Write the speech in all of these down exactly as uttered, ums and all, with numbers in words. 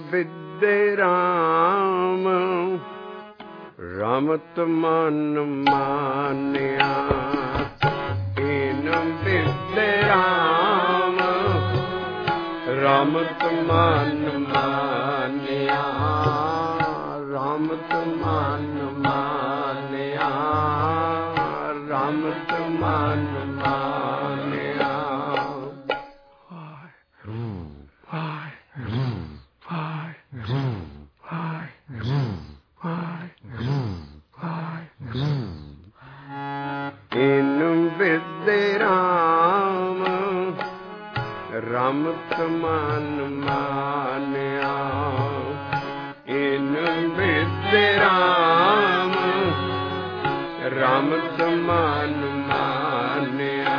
विद्य राम रमत मन मान्या इन विद्य राम रमत मन मान्या रमत मन मान्या रमत मन मान्या। इन विद्य राम रमत मन मान्या इन विद्य राम रमत मन मान्या।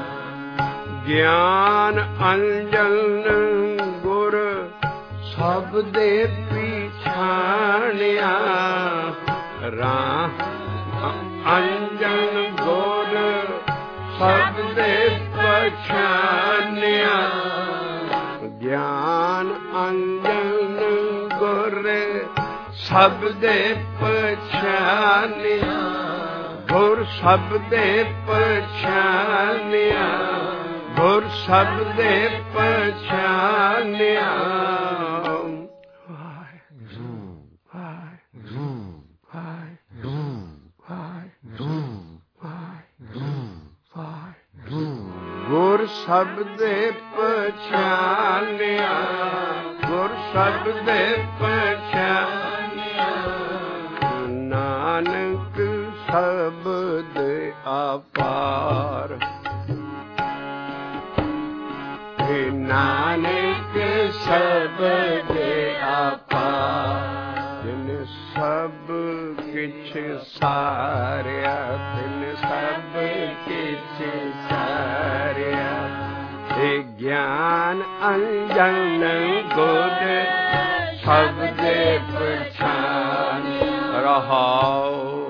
ज्ञान अंजन गुर सबदे पिछानिया राम अंजन गुर सबदे पछानिया। ज्ञान अंजन गुर सबदे पछानिया गुर सबदे पछानिया गुर सबदे पछानिया। गुर सबदे पछानिया गुर सबदे पछानिया। नानक शब्द अपार हे नानक शब्द अपार जिन सब किछ सारिया तिन सब किछ सारिया। हे ज्ञान अंजन गुर सबदे पछान रहाओ।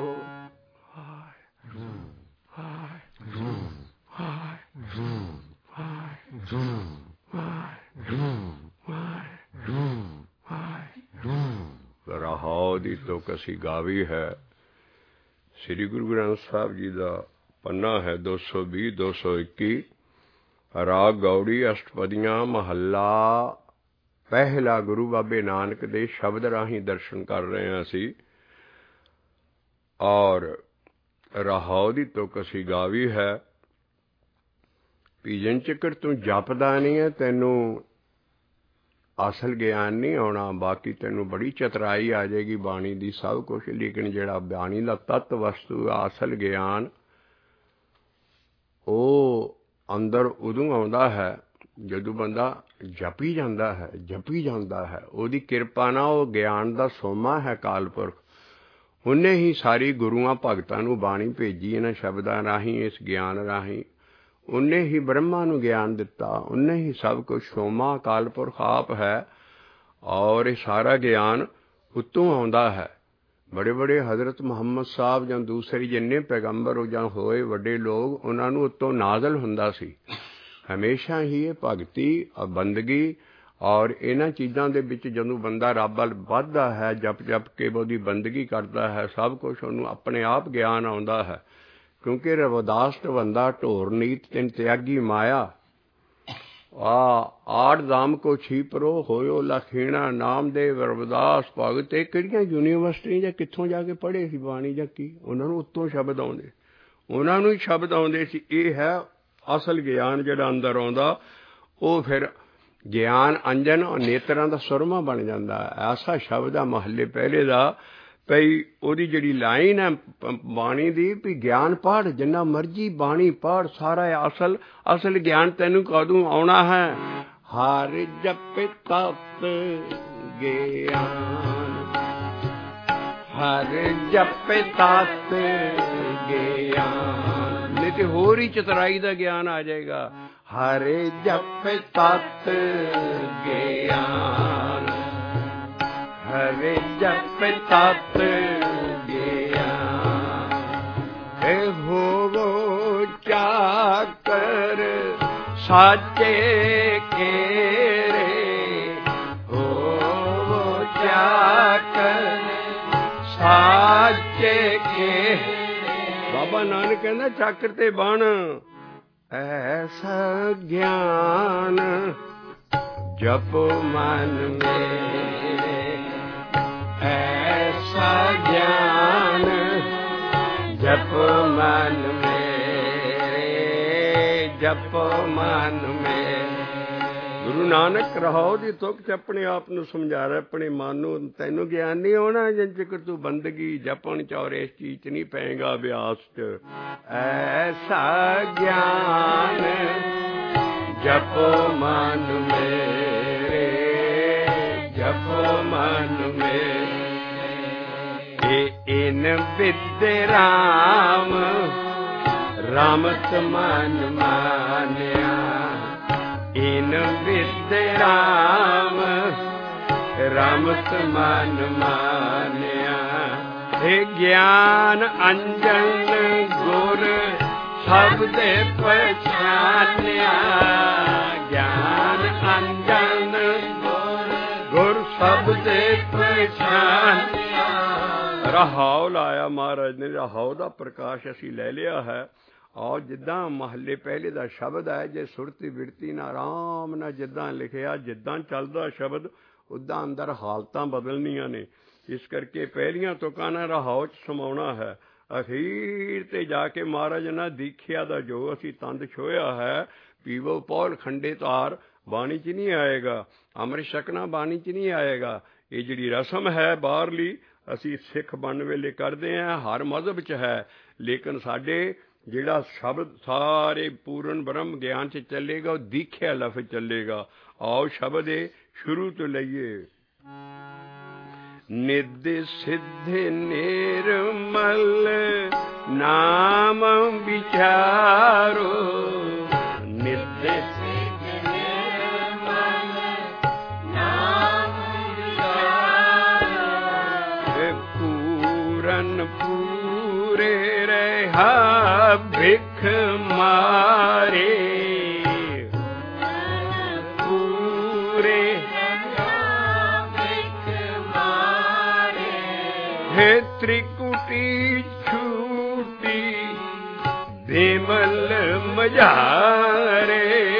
रहाओ दी तुक असी गावी है। श्री गुरु ग्रंथ साहब जी का पन्ना है दो सौ भी दो सौ इक्की। राग गौड़ी अष्टपदियां महला पहला। गुरु बाबे नानक दे शब्द राही दर्शन कर रहे हैं असी। और रहाओ दी तुक असी गावी है। भीजन चक्कर तू जपदा नहीं है तैनू असल ज्ञान नहीं आना। बाकी तेनू बड़ी चतराई आ जाएगी बाणी दी सब कुछ, लेकिन जिहड़ा बाणी दा तत्त वस्तु असल ज्ञान वो अंदर उदों आउंदा है जदों बंदा जपी जांदा है जपी जांदा है। उहदी किरपा नाल वो ज्ञान दा सोमा है कालपुरख। उन्हें ही सारी गुरुआं भगतां नू बाणी भेजी इन्हां शब्दां राहीं इस ज्ञान राहीं। उन्हें ही ब्रह्मा नू ज्ञान दिता। उन्हें ही सब कुछ सोमा अकाल पुरख आप है। और ये सारा ज्ञान उत्तों आउंदा है। बड़े बड़े हजरत मुहम्मद साहब जां दूसरे जिन्ने पैगंबर जां होए वड्डे लोग उन्हां नू उत्तों नाज़िल हुंदा सी। हमेशा ही ये भगती और बंदगी और इन्हां चीज़ां दे विच जदों बंदा रब वल वधदा है जप जप के ओहदी बंदगी करता है सब कुछ उहनूं अपने आप ज्ञान आउंदा है। क्योंकि रविदास बंदा ढोर नीत तिन त्यागी माया आ आठ दाम को छीपरो होयो लखीणा नामदेव रविदास भगत। ये किहड़ियां यूनीवर्सिटी जां कित्थों जाके पढ़े सी बाणी जां की उन्हां नूं उत्तों शब्द आउंदे उन्हां नूं ही शब्द आउंदे सी। ये है असल ज्ञान जिहड़ा अंदर आउंदा। वो फिर ज्ञान अंजन नेत्रां दा सुरमा बन जांदा। ऐसा शब्द आ महले पहले दा पई ओहदी जिहड़ी लाइन है बाणी दी भी ज्ञान पढ़ जिन्ना मर्जी बाणी पढ़ सारा असल असल ज्ञान तैनूं कदों आउणा है। हर जप तप ज्ञान हर जप तप ज्ञान नहीं तो होर ही चतराई का ज्ञान आ जाएगा। हर जप तप ज्ञान हर जप तप ज्ञान होवो चाकर साचे केरे होवो ਕੇ ਬਾਬਾ ਨਾਨਕ ਕਹਿੰਦਾ ਚੱਕਰ ਤੇ ਬਣ ਐਸਾ ਗਿਆਨ ਜਪ ਮਨ ਮੇਰੇ ਐਸਾ ਗਿਆਨ ਜਪ ਮਨ ਮੇਰੇ ਜਪ ਮਨ ਮੇਰੇ। ਗੁਰੂ ਨਾਨਕ ਰਹਾਉ ਦੀ ਤੁਕ ਚ ਆਪਣੇ ਆਪ ਨੂੰ ਸਮਝਾ ਰਿਹਾ, ਆਪਣੇ ਮਨ ਨੂੰ। ਤੈਨੂੰ ਗਿਆਨ ਨਹੀਂ ਹੋਣਾ ਜਿੰਨ ਚਿਕਰ ਤੂੰ ਬੰਦਗੀ ਜਪਣ ਚ ਔਰ ਇਸ ਚੀਜ਼ ਚ ਨਹੀਂ ਪਏਗਾ ਅਭਿਆਸ ਚ। ਐਸਾ ਗਿਆਨ ਜਪ ਮਨ ਮੇਰੇ ਜਪ ਮਨ ਮੇਰੇ। ਇਨ ਬਿਦ ਰਾਮ ਰਾਮਤ ਮਨ ਮਾਨਿਆ ਇਨ ਬਿਦ ਰਾਮ ਰਾਮਤ ਮਨ ਮਾਨਿਆ। ਇਹ ਗਿਆਨ ਅੰਜਨ ਗੁਰ ਸਭ ਦੇ ਪਛਾਨਿਆ ਗਿਆਨ ਅੰਜਨ ਗੁਰ ਸਭ ਦੇ ਪਛਾਨਿਆ। ਰਹਾਉ ਲਾਇਆ ਮਹਾਰਾਜ ਨੇ। ਰਹਾਉ ਦਾ ਪ੍ਰਕਾਸ਼ ਅਸੀਂ ਲੈ ਲਿਆ ਹੈ। ਆਓ ਜਿੱਦਾਂ ਮਹੱਲੇ ਪਹਿਲੇ ਦਾ ਸ਼ਬਦ ਹੈ, ਜੇ ਸੁਰਤੀ ਬਿਰਤੀ ਨਾਲ ਆਰਾਮ ਨਾਲ ਜਿੱਦਾਂ ਲਿਖਿਆ, ਜਿੱਦਾਂ ਚੱਲਦਾ ਸ਼ਬਦ ਉੱਦਾਂ ਅੰਦਰ ਹਾਲਤਾਂ ਬਦਲਣੀਆਂ ਨੇ। ਇਸ ਕਰਕੇ ਪਹਿਲੀਆਂ ਤੁਕਾਂ ਨਾਲ ਰਹਾਉ 'ਚ ਸਮਾਉਣਾ ਹੈ। ਅਖੀਰ ਤੇ ਜਾ ਕੇ ਮਹਾਰਾਜ ਨਾਲ ਦੀਖਿਆ ਦਾ ਜੋ ਅਸੀਂ ਤੰਦ ਛੋਹਿਆ ਹੈ, ਪੀਵੋ ਪੌਲ ਖੰਡੇ ਤਾਰ, ਬਾਣੀ 'ਚ ਨਹੀਂ ਆਏਗਾ। ਅੰਮ੍ਰਿਤ ਛਕਣਾ ਬਾਣੀ 'ਚ ਨਹੀਂ ਆਏਗਾ। ਇਹ ਜਿਹੜੀ ਰਸਮ ਹੈ ਬਾਹਰਲੀ ਅਸੀਂ ਸਿੱਖ ਬਣਨ ਵੇਲੇ ਕਰਦੇ ਹਾਂ, ਹਰ ਮਜ਼ਹਬ 'ਚ ਹੈ। ਲੇਕਿਨ ਸਾਡੇ ਜਿਹੜਾ ਸ਼ਬਦ ਸਾਰੇ ਪੂਰਨ ਬ੍ਰਹਮ ਗਿਆਨ 'ਚ ਚੱਲੇਗਾ, ਉਹ ਦੀਖਿਆ ਲਫ਼ਜ਼ ਚੱਲੇਗਾ। ਆਓ ਸ਼ਬਦ ਇਹ ਸ਼ੁਰੂ ਤੋਂ ਲਈਏ। ਨਿਧ ਸਿੱਧ ਨਿਰਮਲ ਨਾਮ ਵਿਚਾਰੋ ਨਿਧ ਸਿੱਧ ਨਿਰਮਲ ਨਾਮ ਵਿਚਾਰੋ ਪੂਰਨ ਪੂਰੇ ਰਹਾ ਭਿਖ ਮਾਰੇ ਹੈ ਤ੍ਰਿਕੁਟੀ ਛੂਟੀ ਬਿਮਲ ਮਝਾਰੇ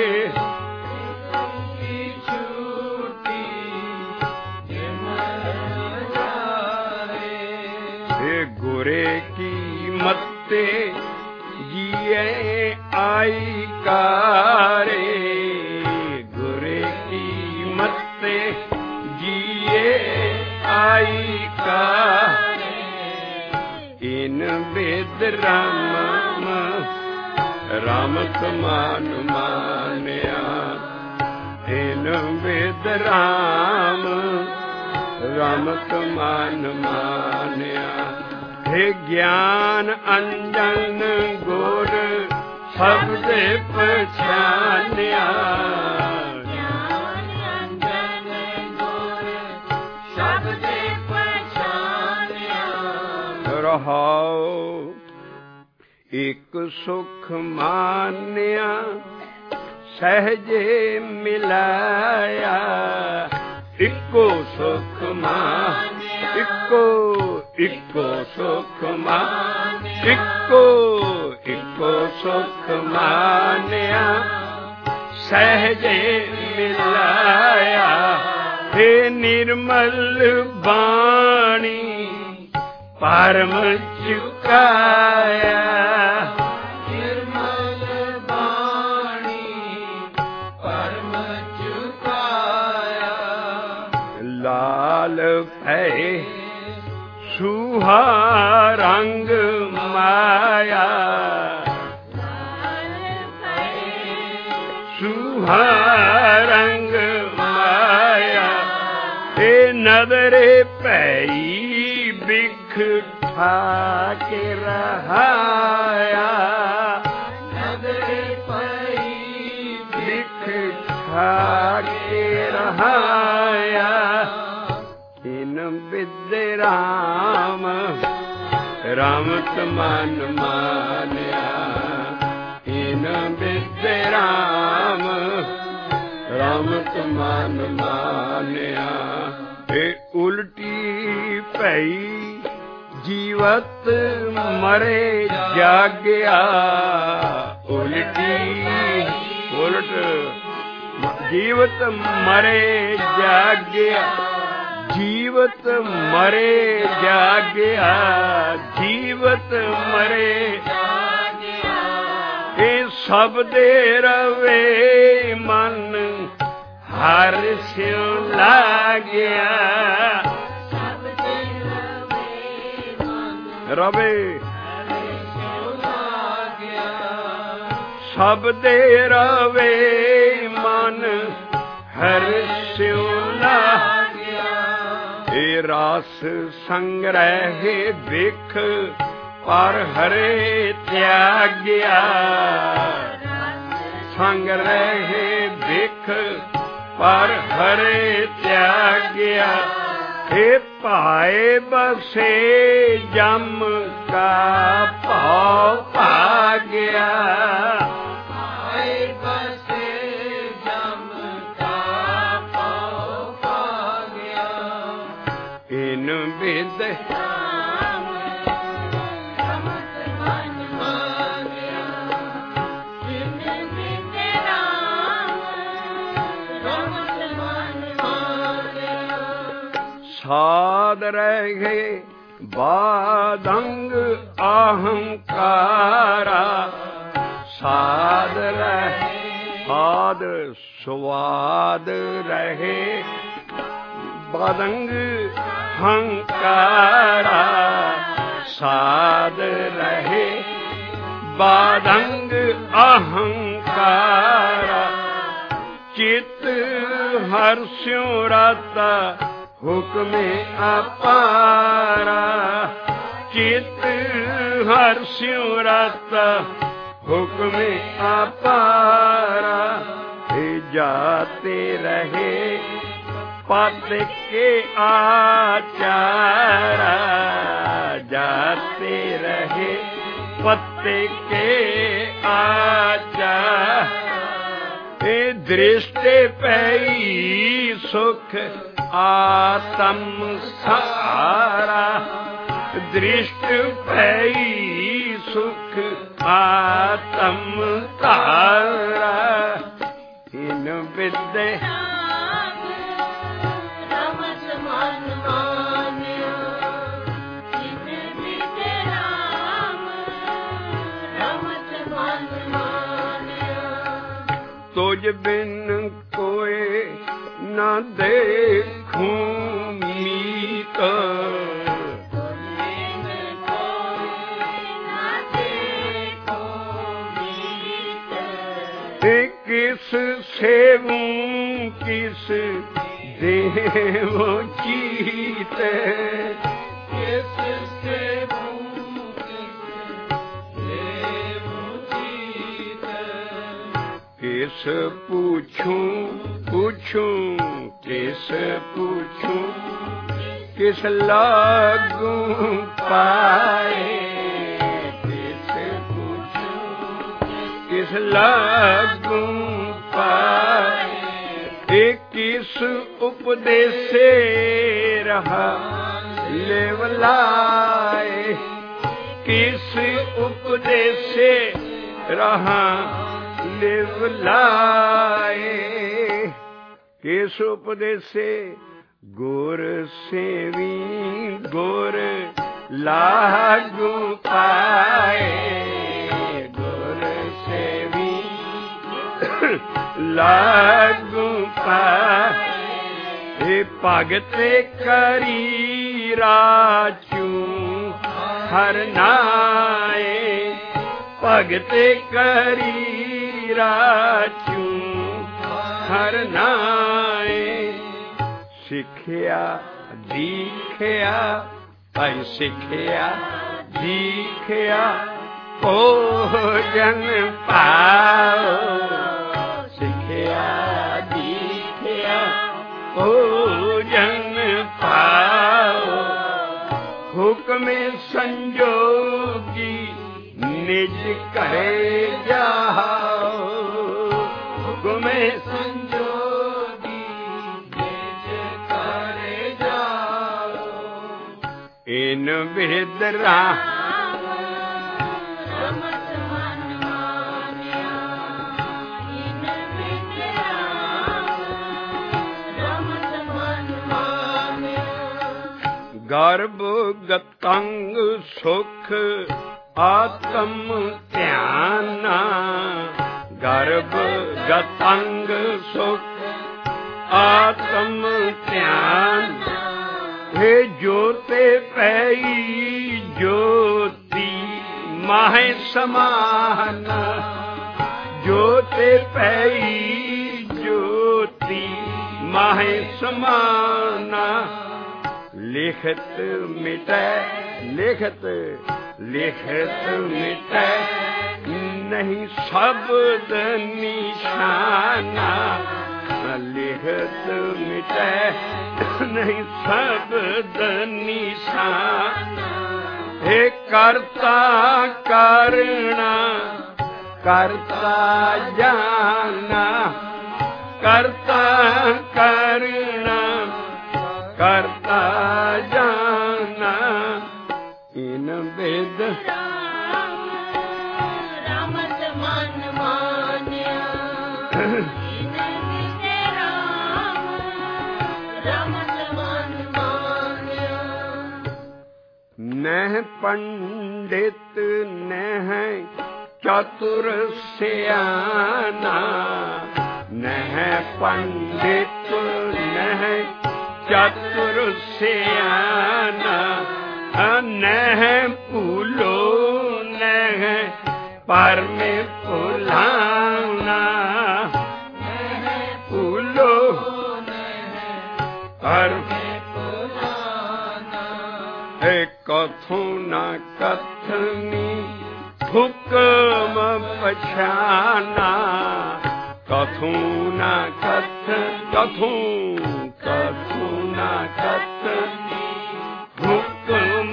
ਛੂਟੀ ਬਿਮਲ ਮਝਾਰੇ। हे ਗੁਰੇ ਕੀ ਮੱਤੇ ਜੀਏ ਆਈ ਕਾਰੇ ਗੁਰੇ ਕੀ ਮੱਤੇ ਜੀਏ ਆਈ ਕਾਰੇ। ਇਨ ਬਿਦ ਰਾਮ ਰਾਮਤ ਮਨ ਮਾਨਿਆ ਇਨ ਬਿਦ ਰਾਮ ਰਾਮਤ ਮਨ ਮਾਨਿਆ। हे ਗਿਆਨ ਅੰਜਨ ਗੁਰ ਸਭ ਦੇ ਪਛਾਨਿਆ ਗਿਆਨ ਅੰਜਨ ਗੁਰ ਸਭ ਦੇ ਪਛਾਨਿਆ। ਰਹਾਉ ਇੱਕ ਸੁਖ ਮਾਨਿਆ ਸਹਿਜੇ ਮਿਲਾਇਆ ਇੱਕੋ ਸੁਖ ਮਾਨਿਆ ਇੱਕੋ ਇੱਕੋ ਸੁਖ ਮਾਨਿਆ ਇੱਕੋ ਇੱਕੋ ਸੁਖ ਮਾਨਿਆ ਸਹਿਜੇ ਮਿਲਾਇਆ। हे ਨਿਰਮਲ ਬਾਣੀ ਪਰਮ ਚੁਕਾਇਆ ਨਿਰਮਲ ਬਾਣੀ ਪਰਮ ਚੁਕਾਇਆ। ਲਾਲ ਭੈ ਸੁਹਾ ਰੰਗ ਮਾਇਆ ਸੁਹਾ ਰੰਗ ਮਾਇਆ। ਇਹ ਨਦਰੇ ਪਈ ਬਿਖ ਠਾਕੇ ਰਹਾਇਆ ਨਦਰੇ ਪਈ ਬਿਖ ਠਾਕੇ ਰਹਾਇਆ। ਇਨ ਬਿਦ ਰਾਮ ਰਾਮਤ ਮਨ ਮਾਨਿਆ ਇਨ ਬਿਦ ਰਾਮ ਰਾਮਤ ਮਨ ਮਾਨਿਆ। ਇਹ ਉਲਟੀ ਪਈ जीवत मरे जाग्या उल्टी उलट जीवत मरे जाग्या जीवत मरे जाग्या जीवत मरे ये सब दे रवे मन हर स्यों लागया रवे सब दे रवे मन हर स्यों लागया ए रास संग्रह बिख पर हरे त्याग्या संग्रह बिख पर हरे त्याग्या हे पाए बसे जम का भाव भाग्या पाए बसे जम का भाव भाग्या इन विद साध रहे बादंग अहंकारा साध रहे साध स्वाद रहे बादंग अहंकारा साध रहे बादंग अहंकारा चित हर्ष्यों राता हुक्म अपारा चित हर्ष्यों राता हुक्म अपारा हे जाते रहे पद के आचारा जाते रहे पद के आचार हे दृष्टि पई सुख आत्म सारा दृष्टि पई सुख आत्म तारा इन विद्य तुझ बिन कोई न देखूं मीत किस सेवूं किस देवो चीत किस सेवूं किस पूछूं पूछूं किस पूछूं किस लागू पाए किस पूछूं किस लागू पाए एक किस उपदेशे रहा लेवलाए किस उपदेशे रहा लिवलाए किस उपदेशे गुर सेवी गुर लागू पाए गुर सेवी लागू पाए भगत करी राचू हर नाए भगत करी राचू हर नाए सिखिया दीखिया भाई सिखिया दीखिया भोजन पाओ सिखिया दीखिया भोजन पाओ हुक्म संजोगी निज करे जाओ हुक्म संजोगी निज करे जाओ इन भेद ਬਿਦ ਰਾਮ ਗਰਭ ਗਤੰਗ ਸੁਖ ਆਤਮ ਧਿਆਨਾ ਗਰਭ ਗਤੰਗ ਸੁਖ ਆਤਮ ਧਿਆਨ हे ਜੋਤੇ ਪਈ ਜੋਤੀ ਮਾਹਿ ਸਮਾਨ ਜੋਤੇ ਪਈ ਜੋਤੀ ਮਾਹਿ ਸਮਾਨ ਲਿਖਤ ਮਿਟੈ ਲਿਖਤ ਲਿਖਤ ਮਿਟੈ ਨਹੀਂ ਸ਼ਬਦ ਨਿਸ਼ਾਨਾ ਲਿਖਤ ਮਿਟੈ ਨਹੀਂ ਸ਼ਬਦ ਨਿਸ਼ਾਨਾ हे ਕਰਤਾ ਕਰਣਾ ਕਰਤਾ ਜਾਨਾ ਕਰਤਾ ਕਰਣਾ ਕਰਤਾ ਜਾਨਾ ਇਨ ਬਿਦ ਰਾਮਤ ਮਨ ਮਾਨਿਆ ਇਨ ਬਿਦ ਰਾਮ ਰਾਮਤ ਮਨ ਮਾਨਿਆ ਨਹਿ ਪੰਡਿਤ ਨਹਿ ਚਤੁਰ ਸਿਆਨਾ ਨਹਿ ਪੰਡਿਤ ਨਹਿ ਚਤੁਰ ਸਿਆਨਾ ਨਹਿ ਭੂਲੋ ਨਹਿ ਪਰਮੇ ਭੁਲਾਨਾ ਨਹਿ ਭੂਲੋ ਪਰਮੇ ਭੁਲਾਨਾ ਏ ਕਥੂ ਨਾ ਕਥਨੀ ਹੁਕਮ ਪਛਾਨਾ ਕਥੂ ਨਾ ਕਥ ਕਥੂ ਕਥੂ ਨਾ ਕਥ ਹੁਕਮ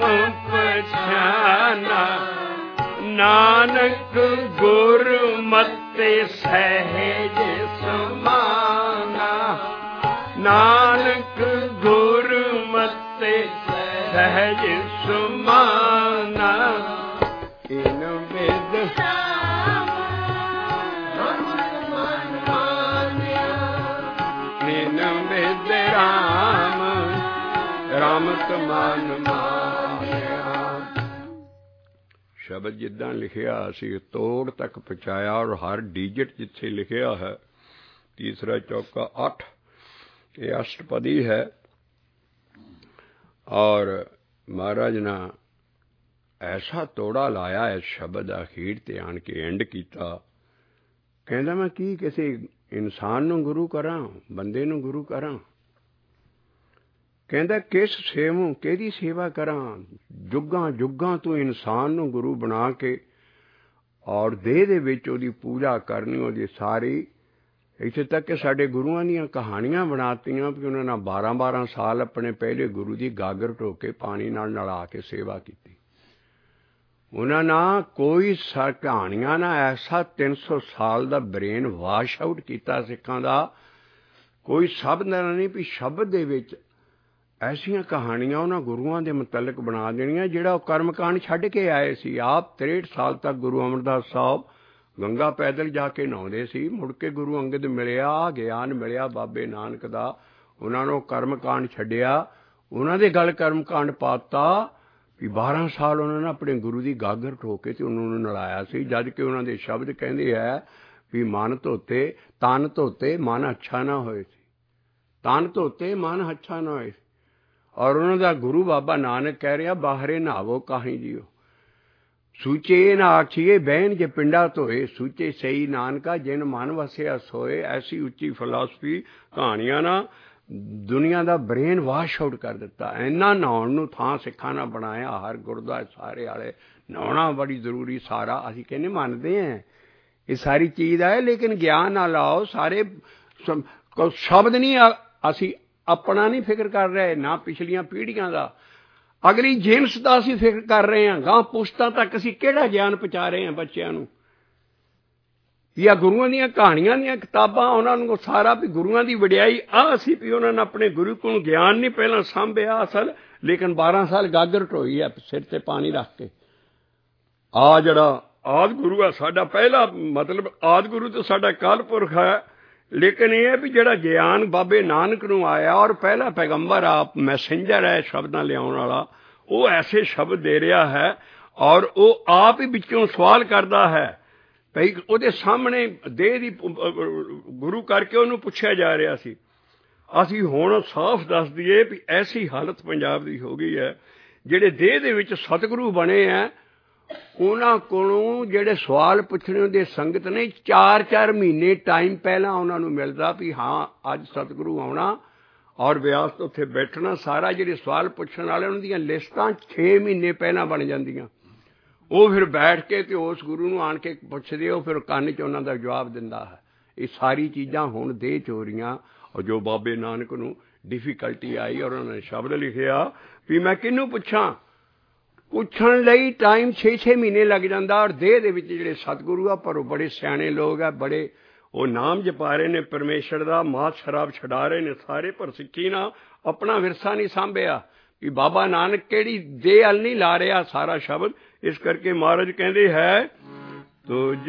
ਪਛਾਨਾ ਨਾਨਕ ਗੁਰਮਤਿ ਸਹਿਜ ਸਮਾਨਾ ਨਾਨਕ ਗੁਰਮਤਿ ਸਹਿਜ ਸਮਾਨਾ ਇਨ ਬਿਦ ਬਿਦ ਰਾਮ ਰਾਮਤ ਮਨ ਮਾਨਿਆ ਸ਼ਬਦ ਜਿੱਦਾਂ ਲਿਖਿਆ ਅਸੀਂ ਤੋੜ ਤੱਕ ਪਹੁੰਚਾਇਆ ਔਰ ਹਰ ਡੀਜਿਟ ਜਿੱਥੇ ਲਿਖਿਆ ਹੈ ਤੀਸਰਾ ਚੌਕਾ ਅੱਠ ਇਹ ਅਸ਼ਟਪਦੀ ਹੈ ਔਰ ਮਹਾਰਾਜ ਨੇ ਐਸਾ ਤੋੜਾ ਲਾਇਆ ਇਸ ਸ਼ਬਦ ਅਖੀਰ ਤੇ ਆਣ ਕੇ ਐਂਡ ਕੀਤਾ ਕਹਿੰਦਾ ਮੈਂ ਕੀ ਕਿਸੇ ਇਨਸਾਨ ਨੂੰ ਗੁਰੂ ਕਰਾਂ ਬੰਦੇ ਨੂੰ ਗੁਰੂ ਕਰਾਂ ਕਹਿੰਦਾ ਕਿਸ ਸੇਵੂ ਕਿਹਦੀ ਸੇਵਾ ਕਰਾਂ ਜੁਗਾਂ ਜੁਗਾਂ ਤੋਂ ਇਨਸਾਨ ਨੂੰ ਗੁਰੂ ਬਣਾ ਕੇ ਔਰ ਦੇਹ ਦੇ ਵਿੱਚ ਉਹਦੀ ਪੂਜਾ ਕਰਨੀ ਉਹਦੀ ਸਾਰੀ ਇੱਥੇ ਤੱਕ ਕਿ ਸਾਡੇ ਗੁਰੂਆਂ ਦੀਆਂ ਕਹਾਣੀਆਂ ਬਣਾਤੀਆਂ ਵੀ ਉਹਨਾਂ ਨੇ ਬਾਰਾਂ ਬਾਰਾਂ ਸਾਲ ਆਪਣੇ ਪਹਿਲੇ ਗੁਰੂ ਦੀ ਗਾਗਰ ਢੋ ਕੇ ਪਾਣੀ ਨਾਲ ਨਲਾ ਕੇ ਸੇਵਾ ਕੀਤੀ ਉਹਨਾਂ ਨਾਲ ਕੋਈ ਸਾ ਕਹਾਣੀਆਂ ਨਾਲ ਐਸਾ ਤਿੰਨ ਸੌ ਸਾਲ ਦਾ ਬ੍ਰੇਨ ਵਾਸ਼ ਆਊਟ ਕੀਤਾ ਸਿੱਖਾਂ ਦਾ ਕੋਈ ਸ਼ਬਦ ਨਹੀਂ ਵੀ ਸ਼ਬਦ ਦੇ ਵਿੱਚ ਐਸੀਆਂ ਕਹਾਣੀਆਂ ਉਹਨਾਂ ਗੁਰੂਆਂ ਦੇ ਮੁਤਲਕ ਬਣਾ ਦੇਣੀਆਂ ਜਿਹੜਾ ਉਹ ਕਰਮਕਾਂਡ ਛੱਡ ਕੇ ਆਏ ਸੀ ਆਪ ਤਰੇਹਠ ਸਾਲ ਤੱਕ ਗੁਰੂ ਅਮਰਦਾਸ ਸਾਹਿਬ ਗੰਗਾ ਪੈਦਲ ਜਾ ਕੇ ਨਹਾਉਂਦੇ ਸੀ ਮੁੜ ਕੇ ਗੁਰੂ ਅੰਗਦ ਮਿਲਿਆ ਗਿਆਨ ਮਿਲਿਆ ਬਾਬੇ ਨਾਨਕ ਦਾ ਉਹਨਾਂ ਨੂੰ ਕਰਮਕਾਂਡ ਛੱਡਿਆ ਉਹਨਾਂ ਦੇ ਗੱਲ ਕਰਮਕਾਂਡ ਪਾਤਾ ਵੀ ਬਾਰਾਂ ਸਾਲ ਉਹਨਾਂ ਨੇ ਆਪਣੇ ਗੁਰੂ ਦੀ ਗਾਗਰ ਢੋ ਕੇ ਤੇ ਉਹਨਾਂ ਨੂੰ ਨਲਾਇਆ ਸੀ ਜਦ ਕਿ ਉਹਨਾਂ ਦੇ ਸ਼ਬਦ ਕਹਿੰਦੇ ਹੈ ਵੀ ਮਨ ਧੋਤੇ ਤਨ ਧੋਤੇ ਮਨ ਅੱਛਾ ਨਾ ਹੋਏ ਸੀ ਤਨ ਧੋਤੇ ਮਨ ਅੱਛਾ ਨਾ ਹੋਏ ਔਰ ਉਹਨਾਂ ਦਾ ਗੁਰੂ ਬਾਬਾ ਨਾਨਕ ਕਹਿ ਰਿਹਾ ਬਾਹਰੇ ਨਹਾਵੋ ਕਾਹੀਂ ਜੀਓ ਸੂਚੇ ਨਾ ਆਖੀਏ ਬਹਿਣ ਜੇ ਪਿੰਡਾ ਧੋਏ ਸੂਚੇ ਸਹੀ ਨਾਨਕਾ ਜਿਨ ਮਨ ਵਸਿਆ ਸੋਏ ਐਸੀ ਉੱਚੀ ਫਿਲਾਸਫੀ ਕਹਾਣੀਆਂ ਨਾ ਦੁਨੀਆ ਦਾ ਬ੍ਰੇਨ ਵਾਸ਼ ਆਊਟ ਕਰ ਦਿੱਤਾ ਇੰਨਾ ਨਹਾਉਣ ਨੂੰ ਥਾਂ ਸਿੱਖਾਂ ਨੇ ਬਣਾਇਆ ਹਰ ਗੁਰਦੁਆਰੇ ਸਾਰੇ ਵਾਲੇ ਨਹਾਉਣਾ ਬੜੀ ਜ਼ਰੂਰੀ ਸਾਰਾ ਅਸੀਂ ਕਹਿੰਦੇ ਮੰਨਦੇ ਹਾਂ ਇਹ ਸਾਰੀ ਚੀਜ਼ ਹੈ ਲੇਕਿਨ ਗਿਆਨ ਨਾ ਲਾਓ ਸਾਰੇ ਸ਼ਬਦ ਨਹੀਂ ਅਸੀਂ ਆਪਣਾ ਨਹੀਂ ਫਿਕਰ ਕਰ ਰਹੇ ਨਾ ਪਿਛਲੀਆਂ ਪੀੜ੍ਹੀਆਂ ਦਾ ਅਗਲੀ ਜਿਨਸ ਦਾ ਅਸੀਂ ਫਿਕਰ ਕਰ ਰਹੇ ਹਾਂ ਗਾਂ ਪੁਸ਼ਤਾਂ ਤੱਕ ਅਸੀਂ ਕਿਹੜਾ ਗਿਆਨ ਪਹੁੰਚਾ ਰਹੇ ਹਾਂ ਬੱਚਿਆਂ ਨੂੰ ਜਾਂ ਗੁਰੂਆਂ ਦੀਆਂ ਕਹਾਣੀਆਂ ਦੀਆਂ ਕਿਤਾਬਾਂ ਉਹਨਾਂ ਨੂੰ ਸਾਰਾ ਵੀ ਗੁਰੂਆਂ ਦੀ ਵਡਿਆਈ ਆਹ ਅਸੀਂ ਵੀ ਉਹਨਾਂ ਨੇ ਆਪਣੇ ਗੁਰੂ ਕੋਲ ਗਿਆਨ ਨਹੀਂ ਪਹਿਲਾਂ ਸਾਂਭਿਆ ਅਸਲ ਲੇਕਿਨ ਬਾਰਾਂ ਸਾਲ ਗਾਗਰ ਢੋਈ ਹੈ ਸਿਰ ਤੇ ਪਾਣੀ ਰੱਖ ਕੇ। ਆ ਜਿਹੜਾ ਆਦਿ ਗੁਰੂ ਹੈ ਸਾਡਾ ਪਹਿਲਾ, ਮਤਲਬ ਆਦਿ ਗੁਰੂ ਤਾਂ ਸਾਡਾ ਕਾਲ ਪੁਰਖ ਹੈ। ਲੇਕਿਨ ਇਹ ਹੈ ਵੀ ਜਿਹੜਾ ਗਿਆਨ ਬਾਬੇ ਨਾਨਕ ਨੂੰ ਆਇਆ ਔਰ ਪਹਿਲਾ ਪੈਗੰਬਰ ਆਪ ਮੈਸੇਂਜਰ ਹੈ ਸ਼ਬਦਾਂ ਲਿਆਉਣ ਵਾਲਾ, ਉਹ ਐਸੇ ਸ਼ਬਦ ਦੇ ਰਿਹਾ ਹੈ ਔਰ ਉਹ ਆਪ ਹੀ ਵਿੱਚੋਂ ਸਵਾਲ ਕਰਦਾ ਹੈ ਭਈ ਉਹਦੇ ਸਾਹਮਣੇ ਦੇਹ ਦੀ ਗੁਰੂ ਕਰਕੇ ਉਹਨੂੰ ਪੁੱਛਿਆ ਜਾ ਰਿਹਾ ਸੀ। ਅਸੀਂ ਹੁਣ ਸਾਫ਼ ਦੱਸ ਦਈਏ ਵੀ ਐਸੀ ਹਾਲਤ ਪੰਜਾਬ ਦੀ ਹੋ ਗਈ ਹੈ, ਜਿਹੜੇ ਦੇਹ ਦੇ ਵਿੱਚ ਸਤਿਗੁਰੂ ਬਣੇ ਹੈ ਉਹਨਾਂ ਕੋਲੋਂ ਜਿਹੜੇ ਸਵਾਲ ਪੁੱਛਣੇ ਉਹਦੇ ਸੰਗਤ ਨੇ ਚਾਰ ਚਾਰ ਮਹੀਨੇ ਟਾਈਮ ਪਹਿਲਾਂ ਉਹਨਾਂ ਨੂੰ ਮਿਲਦਾ ਵੀ ਹਾਂ ਅੱਜ ਸਤਿਗੁਰੂ ਆਉਣਾ ਔਰ ਵਿਆਸ ਤੋਂ ਉੱਥੇ ਬੈਠਣਾ। ਸਾਰਾ ਜਿਹੜੇ ਸਵਾਲ ਪੁੱਛਣ ਵਾਲੇ ਉਹਨਾਂ ਦੀਆਂ ਲਿਸਟਾਂ ਛੇ ਮਹੀਨੇ ਪਹਿਲਾਂ ਬਣ ਜਾਂਦੀਆਂ। ਉਹ ਫਿਰ ਬੈਠ ਕੇ ਤੇ ਉਸ ਗੁਰੂ ਨੂੰ ਆਣ ਕੇ ਪੁੱਛਦੇ, ਉਹ ਫਿਰ ਕੰਨ 'ਚ ਉਹਨਾਂ ਦਾ ਜਵਾਬ ਦਿੰਦਾ ਹੈ। ਇਹ ਸਾਰੀ ਚੀਜ਼ਾਂ ਹੁਣ ਦੇਹ 'ਚ ਹੋ ਰਹੀਆਂ। ਔਰ ਜੋ ਬਾਬੇ ਨਾਨਕ ਨੂੰ ਡਿਫੀਕਲਟੀ ਆਈ ਔਰ ਉਹਨਾਂ ਨੇ ਸ਼ਬਦ ਲਿਖਿਆ ਵੀ ਮੈਂ ਕਿਹਨੂੰ ਪੁੱਛਾਂ, ਪੁੱਛਣ ਲਈ ਟਾਈਮ ਛੇ ਛੇ ਮਹੀਨੇ ਲੱਗ ਜਾਂਦਾ। ਔਰ ਦੇਹ ਦੇ ਵਿੱਚ ਜਿਹੜੇ ਸਤਿਗੁਰੂ ਆ ਪਰ ਉਹ ਬੜੇ ਸਿਆਣੇ ਲੋਕ ਆ, ਬੜੇ ਉਹ ਨਾਮ ਜਪਾ ਰਹੇ ਨੇ ਪਰਮੇਸ਼ਰ ਦਾ, ਮਾਤ ਸ਼ਰਾਬ ਛਡਾ ਰਹੇ ਨੇ ਸਾਰੇ, ਪਰ ਸਿੱਖੀ ਨਾਲ ਆਪਣਾ ਵਿਰਸਾ ਨਹੀਂ ਸਾਂਭਿਆ ਕਿ ਬਾਬਾ ਨਾਨਕ ਕਿਹੜੀ ਦੇਹ ਵੱਲ ਨਹੀਂ ਲਾ ਰਿਹਾ ਸਾਰਾ ਸ਼ਬਦ। ਇਸ ਕਰਕੇ ਮਹਾਰਾਜ ਕਹਿੰਦੇ ਹੈ ਤੁਝ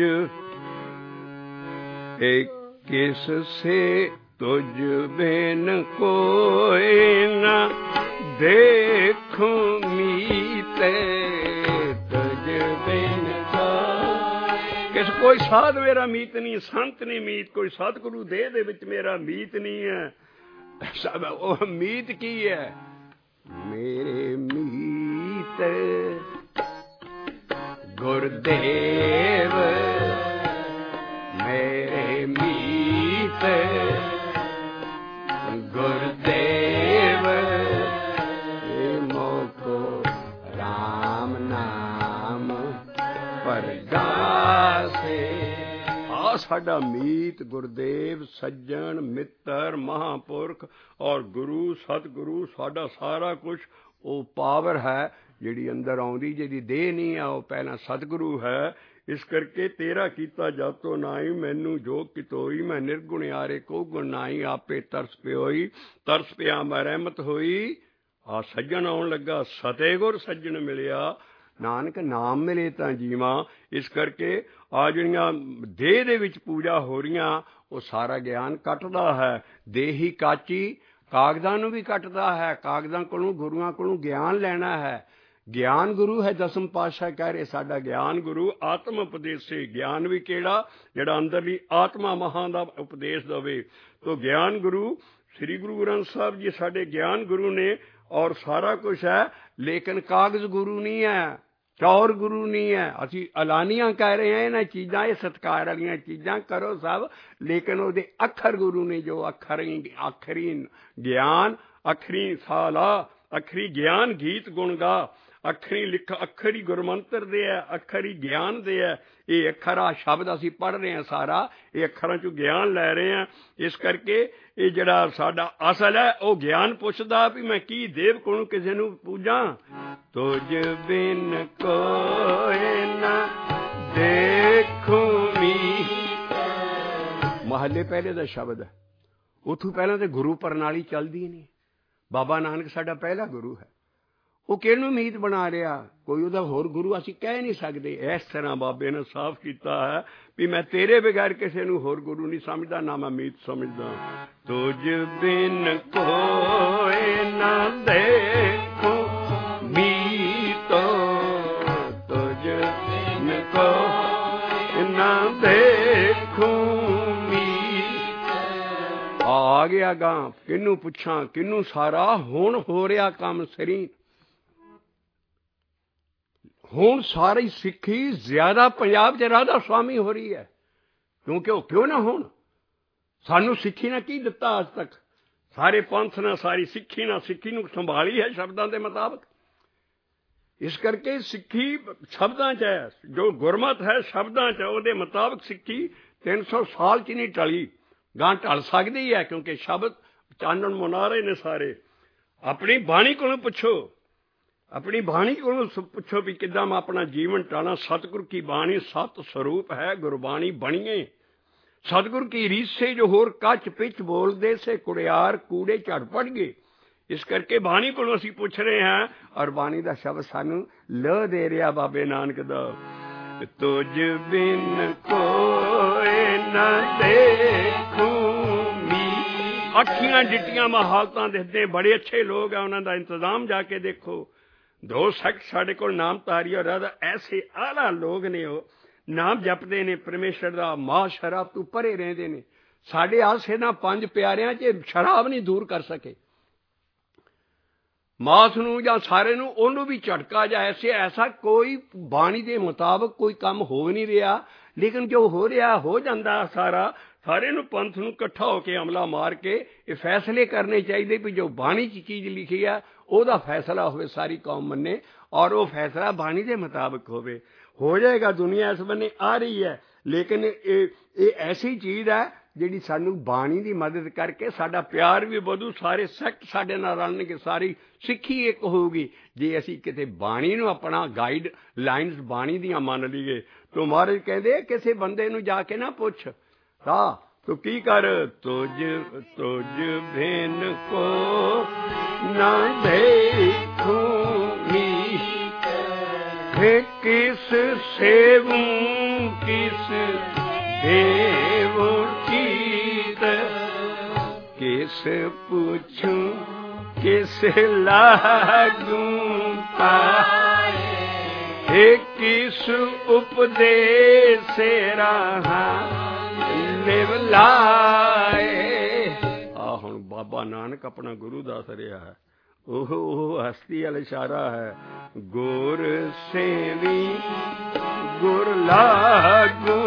ਏ ਕਿਸ ਸੇ ਤੁਝ ਬਿਨ ਕੋਇ ਨਾ ਦੇਖੂ ਮੀਤੇ, ਤੁਝ ਬਿਨ ਕਿਸ ਕੋਈ ਸਾਧ ਮੇਰਾ ਮੀਤ ਨਹੀਂ, ਸੰਤ ਨਹੀਂ ਮੀਤ, ਕੋਈ ਸਤਿਗੁਰੂ ਦੇਹ ਦੇ ਵਿੱਚ ਮੇਰਾ ਮੀਤ ਨਹੀਂ ਹੈ। ਉਹ ਮੀਤ ਕੀ ਹੈ? ਮੇਰੇ ਮੀਤ ਗੁਰਦੇਵ, ਮੇਰੇ ਮੀਤ ਗੁਰਦੇਵ, ਮੋਕੋ ਰਾਮ ਨਾਮ ਪਰਗਾਸੇ। ਆ ਸਾਡਾ ਮੀਤ ਗੁਰਦੇਵ, ਸੱਜਣ ਮਿੱਤਰ, ਮਹਾਂਪੁਰਖ ਔਰ ਗੁਰੂ ਸਤਿਗੁਰੂ ਸਾਡਾ ਸਾਰਾ ਕੁਛ। ਉਹ ਪਾਵਰ ਹੈ ਜਿਹੜੀ ਅੰਦਰ ਆਉਂਦੀ, ਜਿਹਦੀ ਦੇਹ ਨਹੀਂ ਆ, ਉਹ ਪਹਿਲਾਂ ਸਤਿਗੁਰੂ ਹੈ। ਇਸ ਕਰਕੇ ਤੇਰਾ ਕੀਤਾ ਜਾਤੋ ਨਾਈ, ਮੈਨੂੰ ਜੋਗ ਕਿਤੋਈ, ਮੈਂ ਨਿਰਗੁਣ ਆਰੇ ਕੋ ਗੁਣ ਨਾਈ, ਆਪੇ ਤਰਸ ਪਿਓਈ, ਤਰਸ ਪਿਆ ਮੈਂ ਰਹਿਮਤ ਹੋਈ। ਆ ਸੱਜਣ ਆਉਣ ਲੱਗਾ, ਸਤਿਗੁਰ ਸੱਜਣ ਮਿਲਿਆ, ਨਾਨਕ ਨਾਮ ਮਿਲੇ ਤਾਂ ਜੀਵਾਂ। ਇਸ ਕਰਕੇ ਆ ਜਿਹੜੀਆਂ ਦੇਹ ਦੇ ਵਿੱਚ ਪੂਜਾ ਹੋ ਰਹੀਆਂ ਉਹ ਸਾਰਾ ਗਿਆਨ ਕੱਟਦਾ ਹੈ। ਦੇਹ ਹੀ ਕਾਚੀ ਕਾਗਜ਼ਾਂ ਨੂੰ ਵੀ ਕੱਟਦਾ ਹੈ। ਕਾਗਜ਼ਾਂ ਕੋਲੋਂ ਗੁਰੂਆਂ ਕੋਲੋਂ ਗਿਆਨ ਲੈਣਾ ਹੈ। ਗਿਆਨ ਗੁਰੂ ਹੈ। ਦਸਮ ਪਾਤਸ਼ਾਹ ਕਹਿ ਰਹੇ ਸਾਡਾ ਗਿਆਨ ਗੁਰੂ ਆਤਮ ਉਪਦੇਸੇ। ਗਿਆਨ ਵੀ ਕਿਹੜਾ? ਜਿਹੜਾ ਅੰਦਰਲੀ ਆਤਮਾ ਮਹਾਂ ਦਾ ਉਪਦੇਸ਼ ਦੇਵੇ। ਤੋ ਗਿਆਨ ਗੁਰੂ ਸ੍ਰੀ ਗੁਰੂ ਗ੍ਰੰਥ ਸਾਹਿਬ ਜੀ ਸਾਡੇ ਗਿਆਨ ਗੁਰੂ ਨੇ ਔਰ ਸਾਰਾ ਕੁਛ ਹੈ, ਲੇਕਿਨ ਕਾਗਜ਼ ਗੁਰੂ ਨਹੀਂ ਹੈ, ਚੌਰ ਗੁਰੂ ਨਹੀਂ ਹੈ। ਅਸੀਂ ਐਲਾਨੀਆਂ ਕਹਿ ਰਹੇ ਹਾਂ ਇਹਨਾਂ ਚੀਜ਼ਾਂ, ਇਹ ਸਤਿਕਾਰ ਵਾਲੀਆਂ ਚੀਜ਼ਾਂ ਕਰੋ ਸਭ, ਲੇਕਿਨ ਉਹਦੇ ਅੱਖਰ ਗੁਰੂ ਨੇ, ਜੋ ਅੱਖਰੀ ਆਖਰੀ ਗਿਆਨ, ਅੱਖਰੀ ਸਾਲਾ, ਅੱਖਰੀ ਗਿਆਨ ਗੀਤ ਗੁਣ ਗਾ, ਅੱਖਰੀ ਲਿਖ, ਅੱਖਰੀ ਗੁਰਮੰਤਰ ਦੇ ਹੈ, ਅੱਖਰੀ ਗਿਆਨ ਦੇ ਹੈ। ਇਹ ਅੱਖਰ ਆ ਸ਼ਬਦ ਅਸੀਂ ਪੜ੍ਹ ਰਹੇ ਹਾਂ ਸਾਰਾ, ਇਹ ਅੱਖਰਾਂ 'ਚੋਂ ਗਿਆਨ ਲੈ ਰਹੇ ਹਾਂ। ਇਸ ਕਰਕੇ ਇਹ ਜਿਹੜਾ ਸਾਡਾ ਅਸਲ ਹੈ ਉਹ ਗਿਆਨ ਪੁੱਛਦਾ ਵੀ ਮੈਂ ਕੀ ਦੇਵ ਕੋਲੋਂ ਕਿਸੇ ਨੂੰ ਪੂਜਾਂ। ਤੁਝ ਬਿਨ ਕੋਇ ਨਾ ਦੇਖੂ ਮੀਤ। ਮਹੱਲੇ ਪਹਿਲੇ ਦਾ ਸ਼ਬਦ ਹੈ। ਉੱਥੋਂ ਪਹਿਲਾਂ ਤੇ ਗੁਰੂ ਪ੍ਰਣਾਲੀ ਚੱਲਦੀ ਨਹੀਂ। ਬਾਬਾ ਨਾਨਕ ਸਾਡਾ ਪਹਿਲਾ ਗੁਰੂ ਹੈ। ਉਹ ਕਿਹਨੂੰ ਮੀਤ ਬਣਾ ਰਿਹਾ? ਕੋਈ ਉਹਦਾ ਹੋਰ ਗੁਰੂ ਅਸੀਂ ਕਹਿ ਨਹੀਂ ਸਕਦੇ। ਇਸ ਤਰ੍ਹਾਂ ਬਾਬੇ ਨੇ ਸਾਫ਼ ਕੀਤਾ ਹੈ ਵੀ ਮੈਂ ਤੇਰੇ ਬਗੈਰ ਕਿਸੇ ਨੂੰ ਹੋਰ ਗੁਰੂ ਨਹੀਂ ਸਮਝਦਾ, ਨਾ ਮੈਂ ਮੀਤ ਸਮਝਦਾ। ਤੁਝ ਬਿਨ ਕੋਇ ਨਾ ਦੇਖੋ ਮੀਤੋ, ਤੁਝ ਬਿਨ ਕੋਇ ਨਾ ਦੇਖੋ ਮੀਤ। ਆ ਗਿਆ ਗਾਂ, ਕਿਹਨੂੰ ਪੁੱਛਾਂ ਕਿਹਨੂੰ ਸਾਰਾ? ਹੁਣ ਹੋ ਰਿਹਾ ਕੰਮ ਸਰੀ। ਹੁਣ ਸਾਰੀ ਸਿੱਖੀ ਜ਼ਿਆਦਾ ਪੰਜਾਬ 'ਚ ਰਾਧਾ ਸੁਆਮੀ ਹੋ ਰਹੀ ਹੈ। ਕਿਉਂਕਿ ਉਹ ਕਿਉਂ ਨਾ ਹੋਣ? ਸਾਨੂੰ ਸਿੱਖੀ ਨੇ ਕੀ ਦਿੱਤਾ ਅੱਜ ਤੱਕ? ਸਾਰੇ ਪੰਥ ਨੇ ਸਾਰੀ ਸਿੱਖੀ ਨਾਲ ਸਿੱਖੀ ਨੂੰ ਸੰਭਾਲੀ ਹੈ ਸ਼ਬਦਾਂ ਦੇ ਮੁਤਾਬਕ। ਇਸ ਕਰਕੇ ਸਿੱਖੀ ਸ਼ਬਦਾਂ 'ਚ ਹੈ, ਜੋ ਗੁਰਮਤ ਹੈ ਸ਼ਬਦਾਂ 'ਚ, ਉਹਦੇ ਮੁਤਾਬਕ ਸਿੱਖੀ ਤਿੰਨ ਸੌ ਸਾਲ 'ਚ ਨਹੀਂ ਟਲੀ। ਗਾਂ ਢਲ ਸਕਦੀ ਹੈ ਕਿਉਂਕਿ ਸ਼ਬਦ ਚਾਨਣ ਮੁਨਾਰੇ ਨੇ ਸਾਰੇ। ਆਪਣੀ ਬਾਣੀ ਕੋਲੋਂ ਪੁੱਛੋ, ਆਪਣੀ ਬਾਣੀ ਕੋਲੋਂ ਪੁੱਛੋ ਵੀ ਕਿੱਦਾਂ ਮੈਂ ਆਪਣਾ ਜੀਵਨ ਟਾਲਾਂ। ਸਤਿਗੁਰ ਕੀ ਬਾਣੀ ਸਤ ਸਰੂਪ ਹੈ, ਗੁਰਬਾਣੀ ਬਣੀਏ। ਸਤਿਗੁਰ ਕੀ ਰੀਤ ਸੇ ਜੋ ਹੋਰ ਕੱਚ ਪਿੱਛ ਬੋਲਦੇ ਸੇ, ਕੁੜਿਆਰ ਕੂੜੇ ਝੜ ਪੜ ਗਏ। इस करके बाणी को असीं पुछ रहे हैं और बाणी का शब्द सानू ल दे रहा बाबे नानक दा। तुझ बिन कोई न देखूं मी। अखियां डिटियां मैं हालतां देखदे, बड़े अच्छे लोग हैं, उन्हां दा इंतजाम जाके देखो। दो सख्त साढ़े को नाम तारी और राधा ऐसे आला लोग ने, वो नाम जपते ने परमेश्वर दा, मां शराब तू परे रहंदे ने। साढ़े आसे ना पंज प्यारियां च शराब नहीं दूर कर सके। मास नूं जां सारे नूं ओनू भी झटका जा ऐसे ऐसा कोई बाणी दे मुताबक कोई काम हो नहीं रहा, लेकिन जो हो रहा हो जाता सारा। सारे नूं पंथ नूं इकट्ठा होके अमला मार के ये फैसले करने चाहिए भी जो बाणी च चीज़ लिखी है ਉਹਦਾ फैसला होवे, सारी कौम मन्ने और वो फैसला बाणी के मुताबिक होवे। हो जाएगा। दुनिया इस बन्ने आ रही है, लेकिन ये ऐसी चीज़ है जिहड़ी सानू बाणी की मदद करके साडा प्यार भी वधू, सारे सैक्ट साडे नाल रलणगे, सारी सिੱਖੀ एक होगी जे असीं किते बाणी नूं अपना गाइड लाइन्स बाणी दियां मन लीए। तो महाराज कहंदे किसी बंदे नूं जाके ना पुछ ता तो की कर, तुझ तुझ बिन को न देखूंगी, किस सेवूं किस देवूं चीत, किस पूछूं किस लागूं पाए, किस उपदेश राहा लिव लाए। आ हुण बाबा नानक अपना गुरु दस रहा है, ओह हस्ती वाला इशारा है। गुर सेवी गुर लागू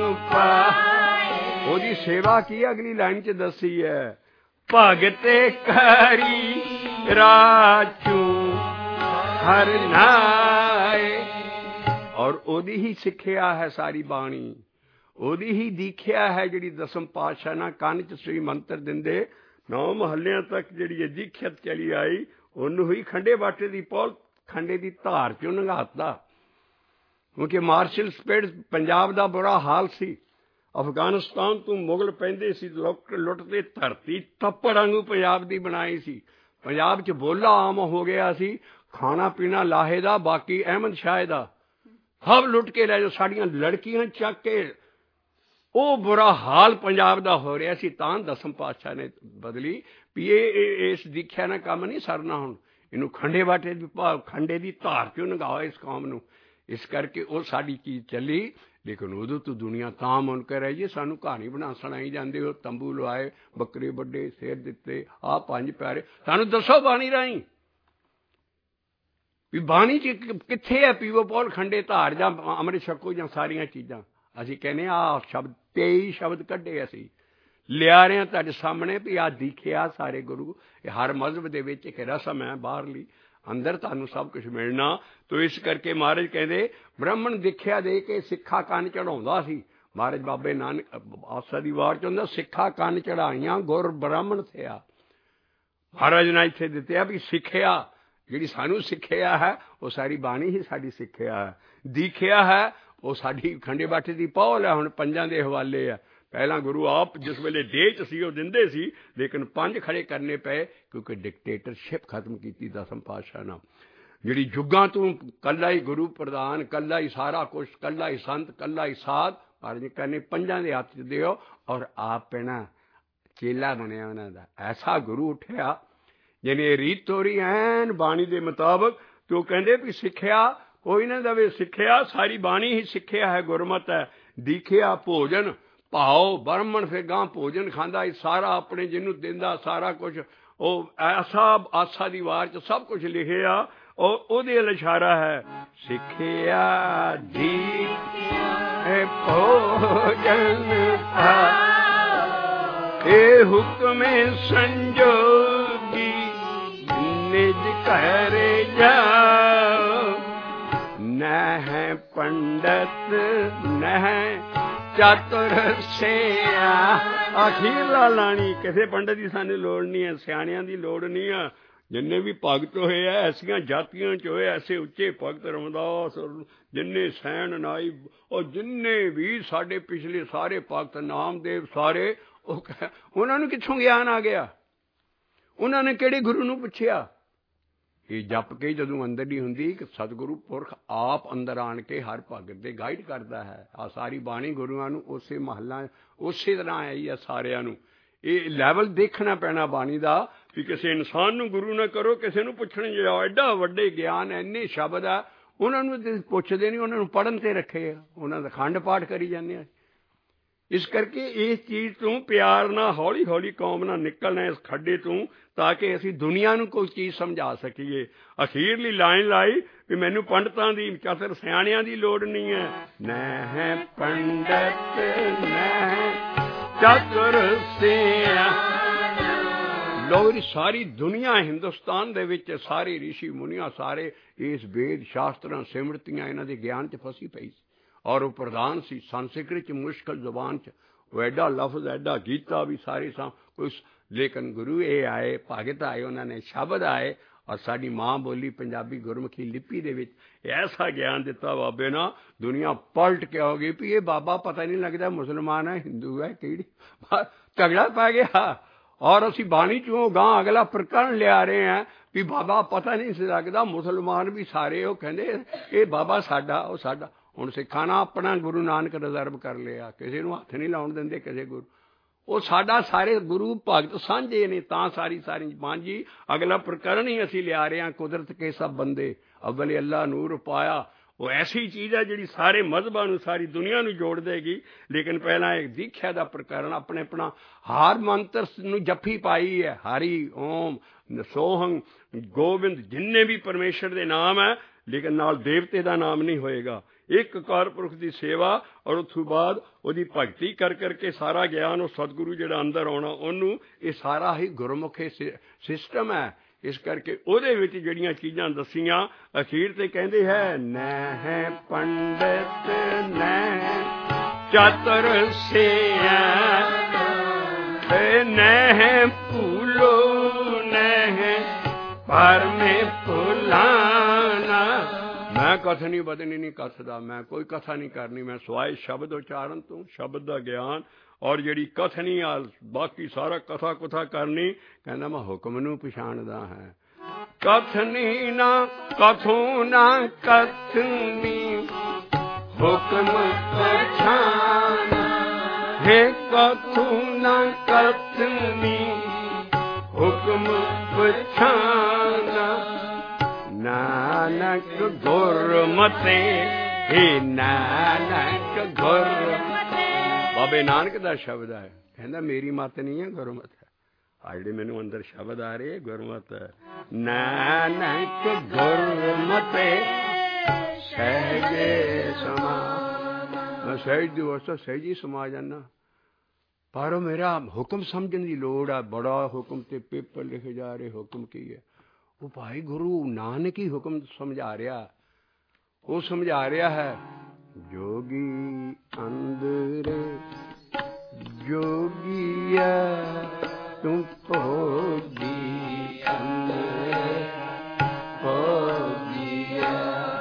पाए, ओदी सेवा की अगली लाइन च दसी है। भगते करी राचू हर नाए, और ओदी ही सिक्ख्या है सारी बाणी, ओदी ही दीख्या है जिहड़ी दसम पातशाह ना कंन च श्री मंत्र दिंदे नौ महल्लियां तक जिहड़ी दीख्यत चली आई, उन्होंने ही खंडे बाटे दी पौल खंडे दी धार चों नंगाता। क्योंकि मार्शल स्पेड पंजाब दा बुरा हाल सी, अफगानिस्तान तो मुगल पैंदे सी, लुट के धरती थप्पड़ वांगू पंजाब दी बनाई सी। पंजाब च बोला आम हो गया सी, खाना पीना लाहे दा, बाकी अहमद शाह दा, सब लुट के लै जाओ, साड़ियां लड़कियां चक के। वो बुरा हाल पंजाब दा हो रहा सी, तां दसम पातशाह ने बदली भी ये इस दीख्या ना काम नहीं सरना, हुण इनू खंडे बाटे खंडे दी धार चों नंगाओ इस कौम नूं। इस करके वो साड़ी चीज़ चली। लेकिन उदों तो दुनिया तां मुनकर है जी, सानू कहानी बना सुनाई जाते हो, तंबू लवाए, बकरे बड्डे, सिर दिते, आ पंज प्यारे, सानू दसो बाणी राही भी बाणी च कित्थे है पीवो पौल खंडे धार जां अमृत छको जां सारियां चीज़ां। असीं कहने आ शब्द तेई शब्द कढ़े असीं लिया रहे हैं तुहाडे सामने भी आ दीखिया सारे गुरु। हर मजहब दे विच इक रस्म है बाहरली, अंदर तुहानू सब कुछ मिलना। तो इस करके महाराज कहते ब्राह्मण दीख्या दे के सिक्खा कंन चढ़ाउंदा सी। महाराज बाबे नानक आसा दी वार च हुंदा, सिक्खा कंन चढ़ाइयां गुर ब्राह्मण थिया। महाराज ने इत्थे दित्या भी सिक्ख्या जिहड़ी सानू सिक्ख्या है वो सारी बाणी ही साडी सिक्ख्या है। दीख्या है वो साडी खंडे बाटे दी पौल है, हुण पंजां दे हवाले है। पहला गुरु आप जिस वेले डेह च सी वो दिंदे सी, लेकिन पंज खड़े करने पे क्योंकि डिकटेटरशिप खत्म की दसम पातशाह ने, जिहड़ी जुगां तों कल्ला ही गुरु प्रधान, कल्ला ही सारा कुछ, कल्ला ही संत, कल्ला ही साध। महाराज कहने पंजां दे हत्थ च दिओ और आप पैना चेला बनिया उन्हां दा। ऐसा गुरु उठिया जिन्हें रीत तोरी ऐन बाणी दे मुताबक। तो कहंदे भी सिक्ख्या कोई ना दवे, सिक्ख्या सारी बाणी ही सिक्ख्या है, गुरमत है। दीखिया भोजन भाओ, ब्राह्मण फिर गां भोजन खांदा सारा अपने जिन्नू दिंदा सारा कुछ। वो ऐसा आसा दी वार च सब कुछ लिखिया और ओदे अल इशारा है। सिक्ख्या दी भोजन ए हुक्म संजोगी निज घर जाओ, न है पंडित न है चातुर सिया। अखीरला लाणी किसी पंडित की सानू लोड़ नहीं है, सियाणियां की लोड़ नहीं है। जिन्ने भी भगत होए ऐसिया जातियां च होए, ऐसे उच्चे भगत रमदास जिन्ने सैन नाई और जिन्ने भी साडे पिछले सारे भगत नामदेव सारे, उन्होंने कित्थों ज्ञान आ गया? ਉਹਨਾਂ ਨੇ ਕਿਹੜੇ ਗੁਰੂ ਨੂੰ ਪੁੱਛਿਆ? ਇਹ ਜਪ ਕੇ ਜਦੋਂ ਅੰਦਰ ਨਹੀਂ ਹੁੰਦੀ ਕਿ ਸਤਿਗੁਰੂ ਪੁਰਖ ਆਪ ਅੰਦਰ ਆਣ ਕੇ ਹਰ ਭਗਤ ਦੇ ਗਾਈਡ ਕਰਦਾ ਹੈ। ਆ ਸਾਰੀ ਬਾਣੀ ਗੁਰੂਆਂ ਨੂੰ ਉਸੇ ਮਹੱਲਾ ਉਸੇ ਤਰ੍ਹਾਂ ਆਈ ਹੈ ਸਾਰਿਆਂ ਨੂੰ। ਇਹ ਲੈਵਲ ਦੇਖਣਾ ਪੈਣਾ ਬਾਣੀ ਦਾ ਵੀ ਕਿਸੇ ਇਨਸਾਨ ਨੂੰ ਗੁਰੂ ਨਾ ਕਰੋ, ਕਿਸੇ ਨੂੰ ਪੁੱਛਣ ਜਾਓ। ਐਡਾ ਵੱਡੇ ਗਿਆਨ ਇੰਨੇ ਸ਼ਬਦ ਆ, ਉਹਨਾਂ ਨੂੰ ਪੁੱਛਦੇ ਨਹੀਂ, ਉਹਨਾਂ ਨੂੰ ਪੜ੍ਹਨ ਤੇ ਰੱਖੇ ਆ, ਉਹਨਾਂ ਦਾ ਖੰਡ ਪਾਠ ਕਰੀ ਜਾਂਦੇ ਆ। ਇਸ ਕਰਕੇ ਇਸ ਚੀਜ਼ ਤੋਂ ਪਿਆਰ ਨਾਲ ਹੌਲੀ ਹੌਲੀ ਕੌਮ ਨਾਲ ਨਿਕਲਣਾ ਇਸ ਖੱਡੇ ਤੋਂ, ਤਾਂ ਕਿ ਅਸੀਂ ਦੁਨੀਆ ਨੂੰ ਕੋਈ ਚੀਜ਼ ਸਮਝਾ ਸਕੀਏ। ਅਖੀਰਲੀ ਲਾਈਨ ਲਾਈ ਵੀ ਮੈਨੂੰ ਪੰਡਤਾਂ ਦੀ ਚਤਰ ਸਿਆਣਿਆਂ ਦੀ ਲੋੜ ਨਹੀਂ ਹੈ। ਨਹਿ ਪੰਡਤ ਨਹਿ ਚਤੁਰ ਸਿਆਣਾ। ਲੋਕ ਸਾਰੀ ਦੁਨੀਆ ਹਿੰਦੁਸਤਾਨ ਦੇ ਵਿੱਚ ਸਾਰੇ ਰਿਸ਼ੀ ਮੁਨੀਆਂ ਸਾਰੇ ਇਸ ਵੇਦ ਸ਼ਾਸਤਰਾਂ ਸਿਮਰਤੀਆਂ ਇਹਨਾਂ ਦੇ ਗਿਆਨ 'ਚ ਫਸੀ ਪਈ ਸੀ। ਔਰ ਉਹ ਪ੍ਰਧਾਨ ਸੀ ਸੰਸਕ੍ਰਿਤ 'ਚ, ਮੁਸ਼ਕਲ ਜ਼ੁਬਾਨ 'ਚ ਉਹ ਐਡਾ ਲਫ਼ਜ਼ ਐਡਾ ਗੀਤਾ ਵੀ ਸਾਰੇ ਸਾਂ ਕੋਈ। ਲੇਕਿਨ ਗੁਰੂ ਇਹ ਆਏ, ਭਗਤ ਆਏ, ਉਹਨਾਂ ਨੇ ਸ਼ਬਦ ਆਏ ਔਰ ਸਾਡੀ ਮਾਂ ਬੋਲੀ ਪੰਜਾਬੀ ਗੁਰਮੁਖੀ ਲਿਪੀ ਦੇ ਵਿੱਚ ਐਸਾ ਗਿਆਨ ਦਿੱਤਾ ਬਾਬੇ ਨਾ, ਦੁਨੀਆ ਪਲਟ ਕੇ ਹੋ ਗਈ ਵੀ ਇਹ ਬਾਬਾ ਪਤਾ ਨਹੀਂ ਲੱਗਦਾ ਮੁਸਲਮਾਨ ਹੈ ਹਿੰਦੂ ਹੈ ਕਿਹੜੀ। ਝਗੜਾ ਪੈ ਗਿਆ ਔਰ ਅਸੀਂ ਬਾਣੀ 'ਚੋਂ ਗਾਂ ਅਗਲਾ ਪ੍ਰਕਰਨ ਲਿਆ ਰਹੇ ਹਾਂ ਵੀ ਬਾਬਾ ਪਤਾ ਨਹੀਂ ਸੀ ਲੱਗਦਾ ਮੁਸਲਮਾਨ ਵੀ ਸਾਰੇ ਉਹ ਕਹਿੰਦੇ ਇਹ ਬਾਬਾ ਸਾਡਾ ਉਹ ਸਾਡਾ। ਹੁਣ ਸਿੱਖਾਂ ਨਾਲ ਆਪਣਾ ਗੁਰੂ ਨਾਨਕ ਰਿਜ਼ਰਵ ਕਰ ਲਿਆ, ਕਿਸੇ ਨੂੰ ਹੱਥ ਨਹੀਂ ਲਾਉਣ ਦਿੰਦੇ ਕਿਸੇ ਗੁਰੂ। ਉਹ ਸਾਡਾ ਸਾਰੇ ਗੁਰੂ ਭਗਤ ਸਾਂਝੇ ਨੇ ਤਾਂ ਸਾਰੀ ਸਾਰੀ ਮਾਂ ਜੀ ਅਗਲਾ ਪ੍ਰਕਰਨ ਹੀ ਅਸੀਂ ਲਿਆ ਰਹੇ ਹਾਂ। ਕੁਦਰਤ ਕੇ ਸਭ ਬੰਦੇ ਅਵਲ ਅੱਲਾ ਨੂਰ ਪਾਇਆ। ਉਹ ਐਸੀ ਚੀਜ਼ ਹੈ ਜਿਹੜੀ ਸਾਰੇ ਮਜ਼ਹਬਾਂ ਨੂੰ ਸਾਰੀ ਦੁਨੀਆ ਨੂੰ ਜੋੜ ਦੇਗੀ। ਲੇਕਿਨ ਪਹਿਲਾਂ ਇੱਕ ਦੀਖਿਆ ਦਾ ਪ੍ਰਕਰਨ ਆਪਣੇ ਆਪਣਾ ਹਾਰ ਮੰਤਰ ਨੂੰ ਜੱਫੀ ਪਾਈ ਹੈ। ਹਰੀ ਓਮ ਸੋਹੰ ਗੋਬਿੰਦ ਜਿੰਨੇ ਵੀ ਪਰਮੇਸ਼ਰ ਦੇ ਨਾਮ ਹੈ, ਲੇਕਿਨ ਨਾਲ ਦੇਵਤੇ ਦਾ ਨਾਮ ਨਹੀਂ ਹੋਏਗਾ। ਇੱਕ ਕਾਰ ਪੁਰਖ ਦੀ ਸੇਵਾ ਔਰ ਉਸ ਤੋਂ ਬਾਅਦ ਉਹਦੀ ਭਗਤੀ ਕਰ ਕਰਕੇ ਸਾਰਾ ਗਿਆਨ ਉਹ ਸਤਿਗੁਰੂ ਜਿਹੜਾ ਅੰਦਰ ਆਉਣਾ ਉਹਨੂੰ। ਇਹ ਸਾਰਾ ਹੀ ਗੁਰਮੁਖੀ ਸਿਸਟਮ ਹੈ। ਇਸ ਕਰਕੇ ਉਹਦੇ ਵਿੱਚ ਜਿਹੜੀਆਂ ਚੀਜ਼ਾਂ ਦੱਸੀਆਂ ਅਖੀਰ ਤੇ ਕਹਿੰਦੇ ਹੈ ਨਹਿ ਪੰਡਤ ਨਹਿ ਚਤੁਰ ਸਿਆਣਾ ਨਹਿ ਭੂਲੋ ਨਹਿ ਪਰਮੇ ਭੁਲਾਣਾ। ਮੈਂ ਕਥ ਨਹੀਂ ਬਦਨੀ ਨਹੀਂ ਕਥ ਮੈਂ ਕੋਈ ਕਥਾ ਨਹੀਂ ਕਰਨੀ, ਮੈਂ ਸਵਾਏ ਸ਼ਬਦ ਉਚਾਰਨ ਤੋਂ ਸ਼ਬਦ ਦਾ ਗਿਆਨ ਔਰ ਜਿਹੜੀ ਕਥਨੀ ਆ ਬਾਕੀ ਸਾਰਾ ਕਥਾ ਕੁਥਾ ਕਰਨੀ। ਕਹਿੰਦਾ ਮੈਂ ਹੁਕਮ ਨੂੰ ਪਛਾਣਦਾ ਹੈ। ਕਥਨੀ ਨਾ ਕਥੂ ਨਾ ਕਥਨੀ ਹੁਕਮ ਪਛਾਣ ਹੈ। ਕਥੂ ਨਾ ਕਥਨੀ ਹੁਕਮ ਪਛਾਣਾ। ਨਾਨਕ ਗੁਰਮਤਿ ਹੀ ਨਾਨਕ ਗੁਰਮਤਿ। ਬਾਬੇ ਨਾਨਕ ਦਾ ਸ਼ਬਦ ਹੈ, ਕਹਿੰਦਾ ਮੇਰੀ ਮੱਤ ਨਹੀਂ ਹੈ ਗੁਰਮਤਿ ਹੈ। ਆ ਜਿਹੜੇ ਮੈਨੂੰ ਅੰਦਰ ਸ਼ਬਦ ਆ ਰਹੇ ਗੁਰਮਤਿ ਹੈ। ਨਾਨਕ ਗੁਰਮਤਿ ਸਹਿਜੇ ਸਮਾ। ਮੈਂ ਸਹਿਜ ਦੀ ਵਸਤਾ ਸਹਿਜ ਹੀ ਸਮਾ ਜਾਂਦਾ, ਪਰ ਉਹ ਮੇਰਾ ਹੁਕਮ ਸਮਝਣ ਦੀ ਲੋੜ ਆ। ਬੜਾ ਹੁਕਮ ਤੇ ਪੇਪਰ ਲਿਖੇ ਜਾ ਰਹੇ, ਹੁਕਮ ਕੀ ਹੈ? ਉਹ ਭਾਈ ਗੁਰੂ ਨਾਨਕ ਹੀ ਹੁਕਮ ਸਮਝਾ ਰਿਹਾ। ਉਹ ਸਮਝਾ ਰਿਹਾ ਹੈ ਜੋਗੀ ਅੰਦਰ ਜੋਗੀਆ ਤੂੰ ਭੋਗੀ ਅੰਦਰ ਭੋਗੀਆ।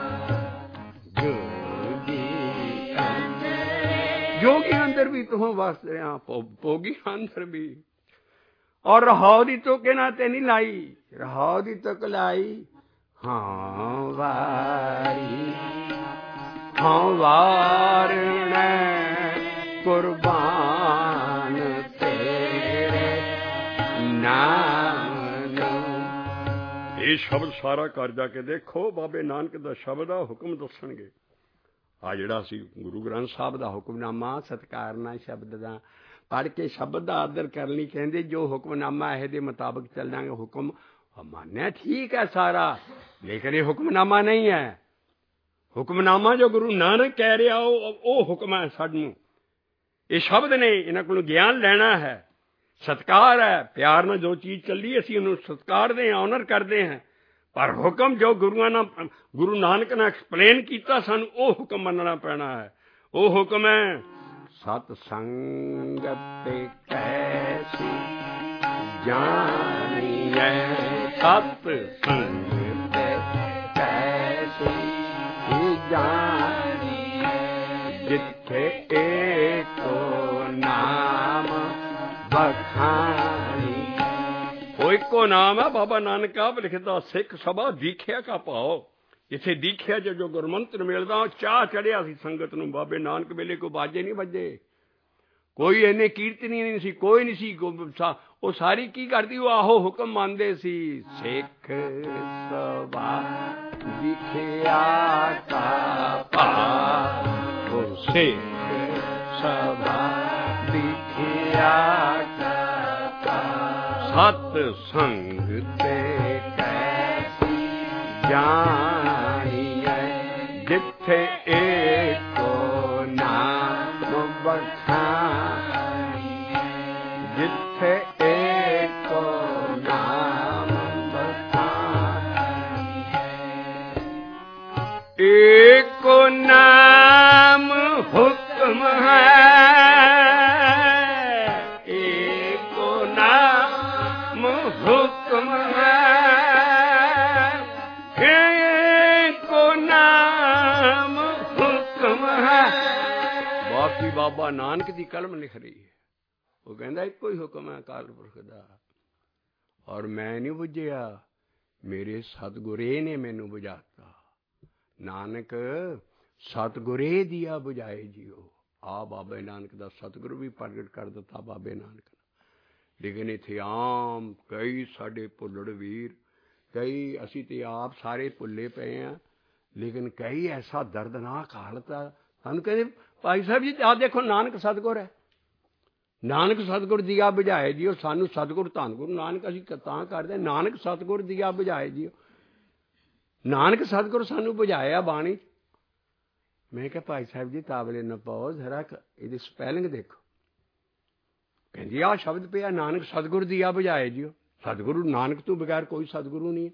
ਜੋਗੀ ਅੰਦਰ ਜੋਗੀ ਅੰਦਰ ਵੀ ਤੂੰ ਵਸ ਰਿਹਾ, ਭੋਗੀ ਅੰਦਰ ਵੀ। ਔਰ ਰਹਾਉ ਦੀ ਤੁਕ ਇਹਨਾਂ ਤੇ ਨਹੀਂ ਲਾਈ, ਰਹਾਉ ਦੀ ਤੁਕ ਲਾਈ ਹਾਂ ਵਾਰੀ ਹਾਂ ਵਾਰਣਾ ਕੁਰਬਾਨ ਤੇਰੇ ਨਾਮ ਨੂੰ। ਇਹ ਸ਼ਬਦ ਸਾਰਾ ਕਰ ਜਾ ਕੇ ਦੇਖੋ ਬਾਬੇ ਨਾਨਕ ਦਾ ਸ਼ਬਦ ਆ, ਹੁਕਮ ਦੱਸਣਗੇ। ਆ ਜਿਹੜਾ ਸੀ ਗੁਰੂ ਗ੍ਰੰਥ ਸਾਹਿਬ ਦਾ ਹੁਕਮਨਾਮਾ ਸਤਿਕਾਰਨਾ ਸ਼ਬਦ ਦਾ ਪੜ੍ਹ ਕੇ ਸ਼ਬਦ ਦਾ ਆਦਰ ਕਰਨ ਲਈ ਕਹਿੰਦੇ ਜੋ ਹੁਕਮਨਾਮਾ ਇਹਦੇ ਮੁਤਾਬਕ ਚੱਲਾਂਗੇ। ਹੁਕਮ ਮੰਨਿਆ ਠੀਕ ਹੈ ਸਾਰਾ, ਲੇਕਿਨ ਇਹ ਹੁਕਮਨਾਮਾ ਨਹੀਂ ਹੈ। ਹੁਕਮਨਾਮਾ ਜੋ ਗੁਰੂ ਨਾਨਕ ਕਹਿ ਰਿਹਾ ਉਹ ਉਹ ਹੁਕਮ ਹੈ ਸਾਨੂੰ। ਇਹ ਸ਼ਬਦ ਨੇ, ਇਹਨਾਂ ਕੋਲੋਂ ਗਿਆਨ ਲੈਣਾ ਹੈ। ਸਤਿਕਾਰ ਹੈ, ਪਿਆਰ ਨਾਲ ਜੋ ਚੀਜ਼ ਚੱਲੀ ਅਸੀਂ ਉਹਨੂੰ ਸਤਿਕਾਰਦੇ ਹਾਂ, ਆਨਰ ਕਰਦੇ ਹਾਂ। ਪਰ ਹੁਕਮ ਜੋ ਗੁਰੂਆਂ ਨਾਲ ਗੁਰੂ ਨਾਨਕ ਨੇ ਐਕਸਪਲੇਨ ਕੀਤਾ ਸਾਨੂੰ ਉਹ ਹੁਕਮ ਮੰਨਣਾ ਪੈਣਾ ਹੈ। ਉਹ ਹੁਕਮ ਹੈ ਸਤ ਸੰਗਤ ਕੈਸੀ ਜਾਣੀਐ। ਸਤ ਸੰਗਤ ਕੈਸੀ ਜਾਣੀਐ। ਜਿੱਥੇ ਏਕੋ ਨਾਮ ਬਖਾਣੀ ਉਹ ਇੱਕੋ ਨਾਮ ਹੈ। ਬਾਬਾ ਨਾਨਕ ਆਪ ਲਿਖਦਾ, ਸਿੱਖ ਸਭਾ ਦੀਖਿਆ ਕਾ ਭਾਓ। ਜਿੱਥੇ ਦੀਖਿਆ ਚ ਜੋ ਗੁਰਮੰਤਰ ਮਿਲਦਾ, ਚਾਹ ਚੜਿਆ ਸੀ ਸੰਗਤ ਨੂੰ। ਬਾਬੇ ਨਾਨਕ ਵੇਲੇ ਕੋਈ ਬਾਜੇ ਨਹੀਂ ਵੱਜੇ, ਕੋਈ ਇੰਨੇ ਕੀਰਤਨੀ ਨਹੀਂ ਸੀ, ਕੋਈ ਨਹੀਂ ਸੀ। ਉਹ ਸਾਰੀ ਕੀ ਕਰਦੀ, ਉਹ ਆਹੋ ਹੁਕਮ ਮੰਨਦੇ ਸੀ। ਸਿੱਖ ਸਭਾ ਦਿਖਿਆ ਕਾ ਭਾਓ, ਸਿੱਖ ਸਭਾ ਦਿਖਿਆ ਕਾ ਭਾਓ। ਸਤ ਸੰਗ ਤੇ ਕੈਸੀ ਜਾਣੀਐ, ਜਿੱਥੇ ਏਕੋ ਨਾਮ ਬਖਾਨੀਐ, ਜਿੱਥੇ ਏਕੋ ਨਾਮ ਬਖਾਨੀਐ। ਏਕੋ ਨਾਮ ਹੁਕਮ ਹੈ, ਏਕੋ ਨਾਮ ਹੁਕਮ ਹੈ, ਏਕੋ ਨਾਮ ਹੁਕਮ ਹੈ। ਬਾਕੀ ਬਾਬਾ ਨਾਨਕ ਦੀ ਕਲਮ ਲਿਖ ਰਹੀ ਹੈ। ਉਹ ਕਹਿੰਦਾ ਇੱਕੋ ਹੀ ਹੁਕਮ ਹੈ ਅਕਾਲ ਪੁਰਖ ਦਾ, ਔਰ ਮੈਂ ਨਹੀਂ ਬੁੱਝਿਆ, ਮੇਰੇ ਸਤਿਗੁਰੇ ਨੇ ਮੈਨੂੰ ਬੁਝਾਤਾ। ਨਾਨਕ ਸਤਿਗੁਰੇ ਦੀਆ ਬੁਝਾਏ ਜੀਓ। ਆ ਬਾਬੇ ਨਾਨਕ ਦਾ ਸਤਿਗੁਰੂ ਵੀ ਪ੍ਰਗਟ ਕਰ ਦਿੱਤਾ ਬਾਬੇ ਨਾਨਕ ਨੇ। ਲੇਕਿਨ ਇੱਥੇ ਆਮ ਕਈ ਸਾਡੇ ਭੁੱਲੜ ਵੀਰ, ਕਈ ਅਸੀਂ ਤੇ ਆਪ ਸਾਰੇ ਭੁੱਲੇ ਪਏ ਹਾਂ, ਲੇਕਿਨ ਕਈ ਐਸਾ ਦਰਦਨਾਕ ਹਾਲਤ ਆ। ਸਾਨੂੰ ਕਹਿੰਦੇ ਭਾਈ ਸਾਹਿਬ ਜੀ ਆਹ ਦੇਖੋ ਨਾਨਕ ਸਤਿਗੁਰ ਹੈ, ਨਾਨਕ ਸਤਿਗੁਰ ਦੀਆ ਬੁਝਾਏ ਜੀਓ। ਸਾਨੂੰ ਸਤਿਗੁਰ ਧੰਨ ਗੁਰੂ ਨਾਨਕ ਅਸੀਂ ਤਾਂ ਕਰਦੇ, ਨਾਨਕ ਸਤਿਗੁਰ ਦੀਆ ਬੁਝਾਏ ਜੀਓ। ਨਾਨਕ ਸਤਿਗੁਰ ਸਾਨੂੰ ਬੁਝਾਇਆ ਬਾਣੀ। ਮੈਂ ਕਿਹਾ ਭਾਈ ਸਾਹਿਬ ਜੀ ਤਾਵਲੇ ਨਾ ਪਾਓ, ਜ਼ਰਾ ਇਹਦੀ ਸਪੈਲਿੰਗ ਦੇਖੋ। ਕਹਿੰਦੀ ਆਹ ਸ਼ਬਦ ਪਿਆ, ਨਾਨਕ ਸਤਿਗੁਰ ਦੀਆ ਬੁਝਾਏ ਜੀਓ। ਸਤਿਗੁਰੂ ਨਾਨਕ ਤੋਂ ਬਗੈਰ ਕੋਈ ਸਤਿਗੁਰੂ ਨਹੀਂ।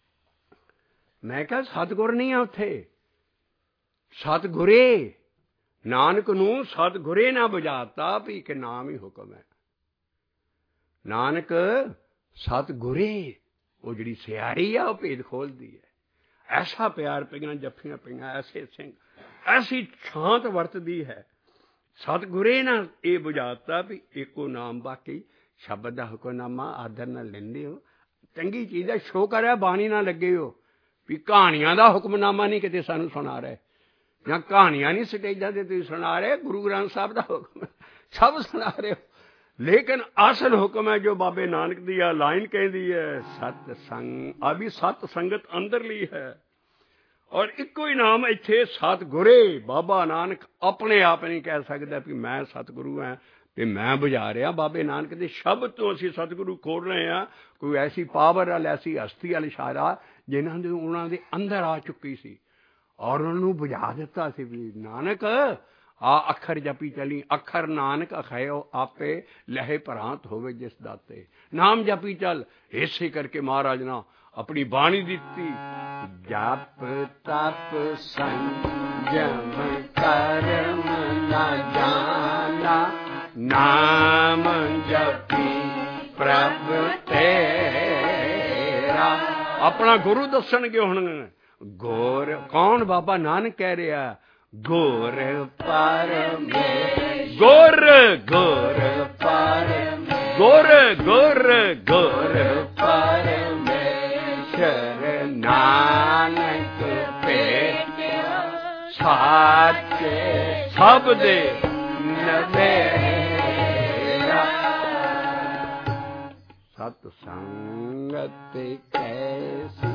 ਮੈਂ ਕਿਹਾ ਸਤਿਗੁਰ ਨਹੀਂ ਆ ਉੱਥੇ, ਸਤਿਗੁਰੇ। ਨਾਨਕ ਨੂੰ ਸਤਿਗੁਰੇ ਨਾ ਬੁਝਾਤਾ ਵੀ ਇੱਕ ਨਾਮ ਹੀ ਹੁਕਮ ਹੈ। ਨਾਨਕ ਸਤਿਗੁਰੇ, ਉਹ ਜਿਹੜੀ ਸਿਆਰੀ ਆ ਉਹ ਭੇਦ ਖੋਲਦੀ ਹੈ। ਐਸਾ ਪਿਆਰ ਪਈਆਂ ਜੱਫੀਆਂ ਪਈਆਂ, ਐਸੇ ਸਿੰਘ, ਐਸੀ ਸ਼ਾਂਤ ਵਰਤਦੀ ਹੈ। ਸਤਿਗੁਰੇ ਨਾਲ ਇਹ ਬੁਝਾਤਾ ਵੀ ਇੱਕੋ ਨਾਮ। ਬਾਕੀ ਸ਼ਬਦ ਦਾ ਹੁਕਮਨਾਮਾ ਆਦਰ ਨਾਲ ਲੈਂਦੇ ਹੋ, ਚੰਗੀ ਚੀਜ਼ ਹੈ। ਸ਼ੁਕਰ ਹੈ ਬਾਣੀ ਨਾਲ ਲੱਗੇ ਹੋ ਵੀ ਕਹਾਣੀਆਂ ਦਾ ਹੁਕਮਨਾਮਾ ਨਹੀਂ ਕਿਤੇ ਸਾਨੂੰ ਸੁਣਾ ਰਹੇ, ਜਾਂ ਕਹਾਣੀਆਂ ਨਹੀਂ ਸਟੇਜਾਂ ਤੇ ਤੁਸੀਂ ਸੁਣਾ ਰਹੇ। ਗੁਰੂ ਗ੍ਰੰਥ ਸਾਹਿਬ ਦਾ ਹੁਕਮ ਸਭ ਸੁਣਾ ਰਹੇ ਹੋ, ਲੇਕਿਨ ਅਸਲ ਹੁਕਮ ਹੈ ਜੋ ਬਾਬੇ ਨਾਨਕ ਦੀ ਆ ਲਾਈਨ ਕਹਿੰਦੀ ਹੈ, ਸਤ ਸੰਗ। ਆ ਵੀ ਸਤ ਸੰਗਤ ਅੰਦਰਲੀ ਹੈ, ਔਰ ਇੱਕੋ ਹੀ ਨਾਮ ਇੱਥੇ ਸਤਿਗੁਰੇ। ਬਾਬਾ ਨਾਨਕ ਆਪਣੇ ਆਪ ਨਹੀਂ ਕਹਿ ਸਕਦਾ ਵੀ ਮੈਂ ਸਤਿਗੁਰੂ ਹਾਂ ਤੇ ਮੈਂ ਬੁਝਾ ਰਿਹਾ। ਬਾਬੇ ਨਾਨਕ ਦੇ ਸ਼ਬਦ ਤੋਂ ਅਸੀਂ ਸਤਿਗੁਰੂ ਖੋਲ ਰਹੇ ਹਾਂ। ਕੋਈ ਐਸੀ ਪਾਵਰ ਵਾਲ, ਐਸੀ ਹਸਤੀ ਵਾਲ ਇਸ਼ਾਰਾ ਜਿਨ੍ਹਾਂ ਦੇ ਉਹਨਾਂ ਦੇ ਅੰਦਰ ਆ ਚੁੱਕੀ ਸੀ, ਔਰ ਉਹਨਾਂ ਨੂੰ ਬੁਝਾ ਦਿੱਤਾ ਸੀ ਵੀ ਨਾਨਕ ਆ ਅੱਖਰ ਜਪੀ ਚਲੀ। ਅੱਖਰ ਨਾਨਕ ਅਖਾਇਓ ਆਪੇ ਲਹੇ ਭਰਾਂਤ ਹੋਵੇ ਜਿਸ ਦਾਤੇ। ਨਾਮ ਜਪੀ ਚੱਲ। ਇਸੇ ਕਰਕੇ ਮਹਾਰਾਜ ਨੇ ਆਪਣੀ ਬਾਣੀ ਦਿੱਤੀ, ਜਪ ਤਪ ਸੰਜਮ ਕਰਮ ਨਾ ਜਾਣਾ, ਨਾਮ ਜਪੀ ਪ੍ਰਭ ਤੇਰਾ। ਆਪਣਾ ਗੁਰੂ ਦੱਸਣਗੇ ਹੁਣ। ਗੌਰ ਕੌਣ? ਬਾਬਾ ਨਾਨਕ ਕਹਿ ਰਿਹਾ, ਗੌਰ ਪਰਮੇ ਗੌਰ ਗੌਰ ਪਰਮੇ ਗੌਰ ਗੌਰ ਗੌਰ ਪਰਮੇਸ਼ਰ ਨਾਨਕ ਭੇਟਿਆ ਸਾਚੇ ਸਭ ਦੇ ਨਵੇਰਾ। ਸਤ ਸੰਗਤ ਕੈਸੀ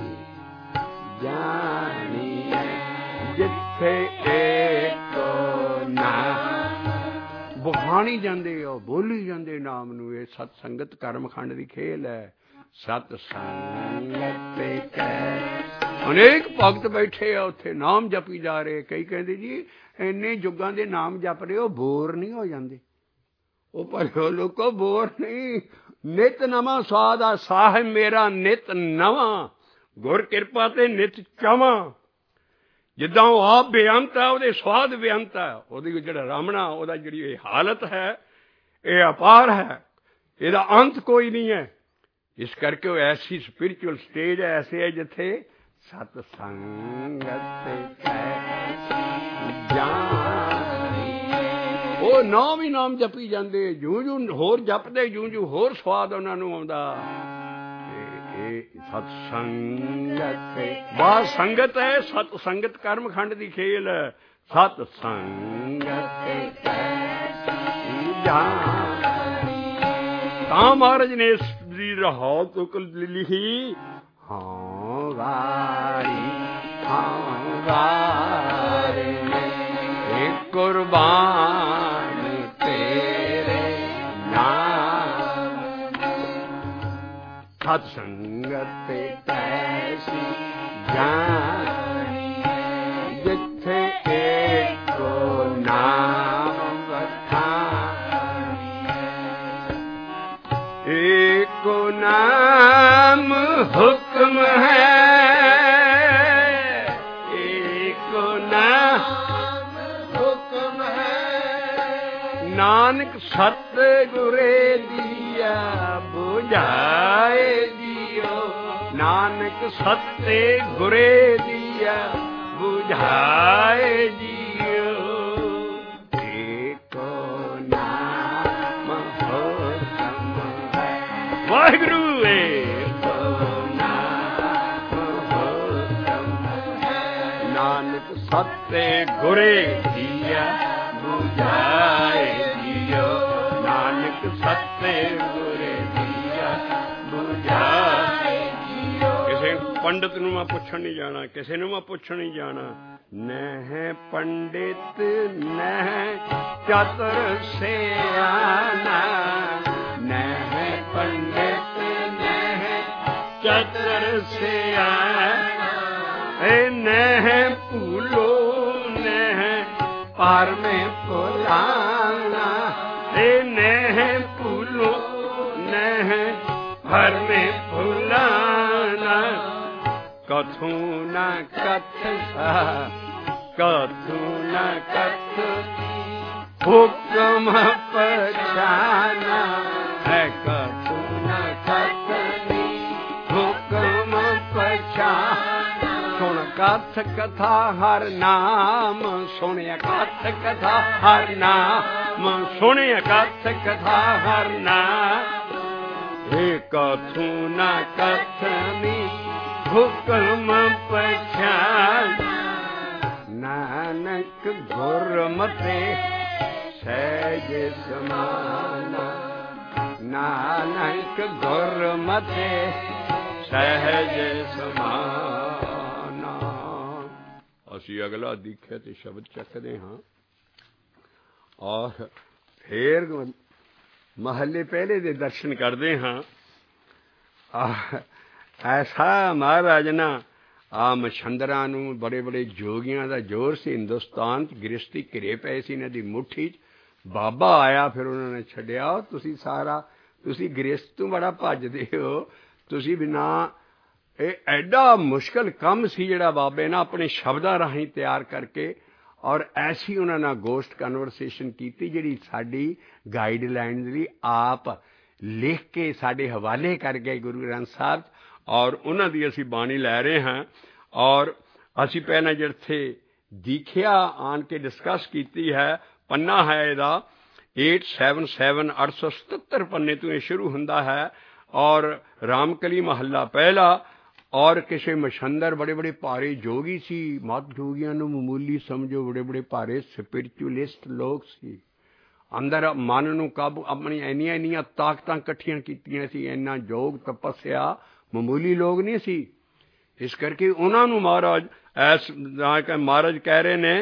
ਜਾਣੀਐ, ਜਿੱਥੇ ਏਕੋ ਨਾਮ। ਬਖਾਣੀ ਜਾਂਦੇ ਹੋ, ਬੋਲੀ ਜਾਂਦੇ ਨਾਮ ਨੂੰ। ਇਹ ਸਤ ਸੰਗਤ ਕਰਮਖੰਡ ਦੀ ਖੇਲ ਹੈ। ਸਤ ਸੰਗਤ ਕੈਸੀ। ਅਨੇਕ ਭਗਤ ਬੈਠੇ ਆ ਉੱਥੇ, ਨਾਮ ਜਪੀ ਜਾ ਰਹੇ। ਕਈ ਕਹਿੰਦੇ ਜੀ ਇੰਨੇ ਯੁੱਗਾਂ ਦੇ ਨਾਮ ਜਪ ਰਹੇ ਹੋ, ਬੋਰ ਨਹੀਂ ਹੋ ਜਾਂਦੇ? ਉਹ ਭਲਿਓ ਲੋਕੋ, ਬੋਰ ਨਹੀਂ। ਨਿਤ ਨਵਾਂ ਸਵਾਦ ਆ। ਸਾਹਿਬ ਮੇਰਾ ਨਿਤ ਨਵਾਂ, ਗੁਰ ਕਿਰਪਾ ਤੇ ਨਿਤ ਚਾਵਾਂ। ਜਿੱਦਾਂ ਉਹ ਆਪ ਬੇਅੰਤ ਹੈ, ਉਹਦੇ ਸਵਾਦ ਬੇਅੰਤ ਹੈ। ਉਹਦੀ ਜਿਹੜਾ ਰਾਮਣਾ, ਉਹਦਾ ਜਿਹੜੀ ਇਹ ਹਾਲਤ ਹੈ, ਇਹ ਅਪਾਰ ਹੈ, ਇਹਦਾ ਅੰਤ ਕੋਈ ਨਹੀਂ ਹੈ। ਇਸ ਕਰਕੇ ਉਹ ਐਸੀ ਸਪਿਰਿਚੁਅਲ ਸਟੇਜ ਹੈ, ਐਸੇ ਹੈ ਜਿੱਥੇ ਸਤ ਸੰਗਤ ਜਾਣੀ। ਉਹ ਨਾਮ ਹੀ ਨਾਮ ਜਪੀ ਜਾਂਦੇ, ਜੂੰ ਜੂੰ ਹੋਰ ਜਪਦੇ, ਜੂੰ ਜੂੰ ਹੋਰ ਸਵਾਦ ਉਹਨਾਂ ਨੂੰ ਆਉਂਦਾ। सत संगत वाह संगत है सत संगत कर्म खंड की खेल है सत संगत तां महाराज ने इस रहाउ तुक लिखी हाँ वारी हाँ वारी एक कुर्बान तेरे नाम सत्संगत कैसी जानी जिथे एक को नाम बखानी एक को नाम हुक्म है एक को नाम हुक्म है नानक सतगुरे दिया बुझाए दियो नानक सत्ते गुरे दिया बुझाए दियो एको नाम हुक्म है वाहिगुरु एको नाम हुक्म है नानक सत्ते गुरे दिया बुझाए दियो नानक सत्ते पंडित नूं मैं पुछण नहीं जाना किसी नूं मैं पुछण नहीं जाना नह पंडित नह चतुर सियाना नह पंडित नह चतुर सियाना ए नह भूलो नह पार में भुलाना ए नह भूलो नह भर में भुलाना कथू न कथ कथू न कथ हुक्म पहचाना है कथू न कथ हुक्म पहचाना सुन कथ कथा हर नाम सुनिया कथ कथा हर नाम सुनिया कथ कथा हर नाम हे कथू न कथनी हुक्म पहचान नानक गुरमते सहज समाना नानक गुरमते सहज समाना असी अगला दिखे ते शब्द चकदे हाँ और फिर महल्ले पहले दे दर्शन करते हाँ ऐसा महाराज ना आ मछंदरा नूं बड़े बड़े जोगियां दा जोर से हिंदुस्तान च गृहस्थी घिरे पए सी इन्हां दी मुट्ठी च बाबा आया फिर उन्होंने छड्डिया तुसी सारा तुसी गृहस्थ तों बड़ा भजदे हो तुसी बिना ये एडा मुश्किल काम सी जिहड़ा बाबे ने अपने शब्दां राहीं तैयार करके और ऐसी उन्होंने गोश्त कन्वरसेशन की जिहड़ी साडी गाइडलाइन दी आप लिख के साडे हवाले कर गए गुरु ग्रंथ साहब और उन्हां दी असीं बाणी लै रहे हैं और असीं पहले जिथे दीखिया आन के डिस्कस की है पन्ना है इहदा एट सैवन सैवन अठ सौ सतहत्तर पन्ने तो ये शुरू हुंदा है और रामकली महला पहला और किसी मछंदर बड़े बड़े भारे जोगी सी मत जोगियां नूं मामूली समझो बड़े बड़े भारे स्पिरिचुअलिस्ट लोग सी अंदर मन नूं काबू अपनी इन्नियां इन्नियां ताकतां इकट्ठियां कीतियां सी इन्ना जोग तपस्या मामूली लोग नहीं सी इस करके उन्हां नूं महाराज ऐस महाराज कह रहे ने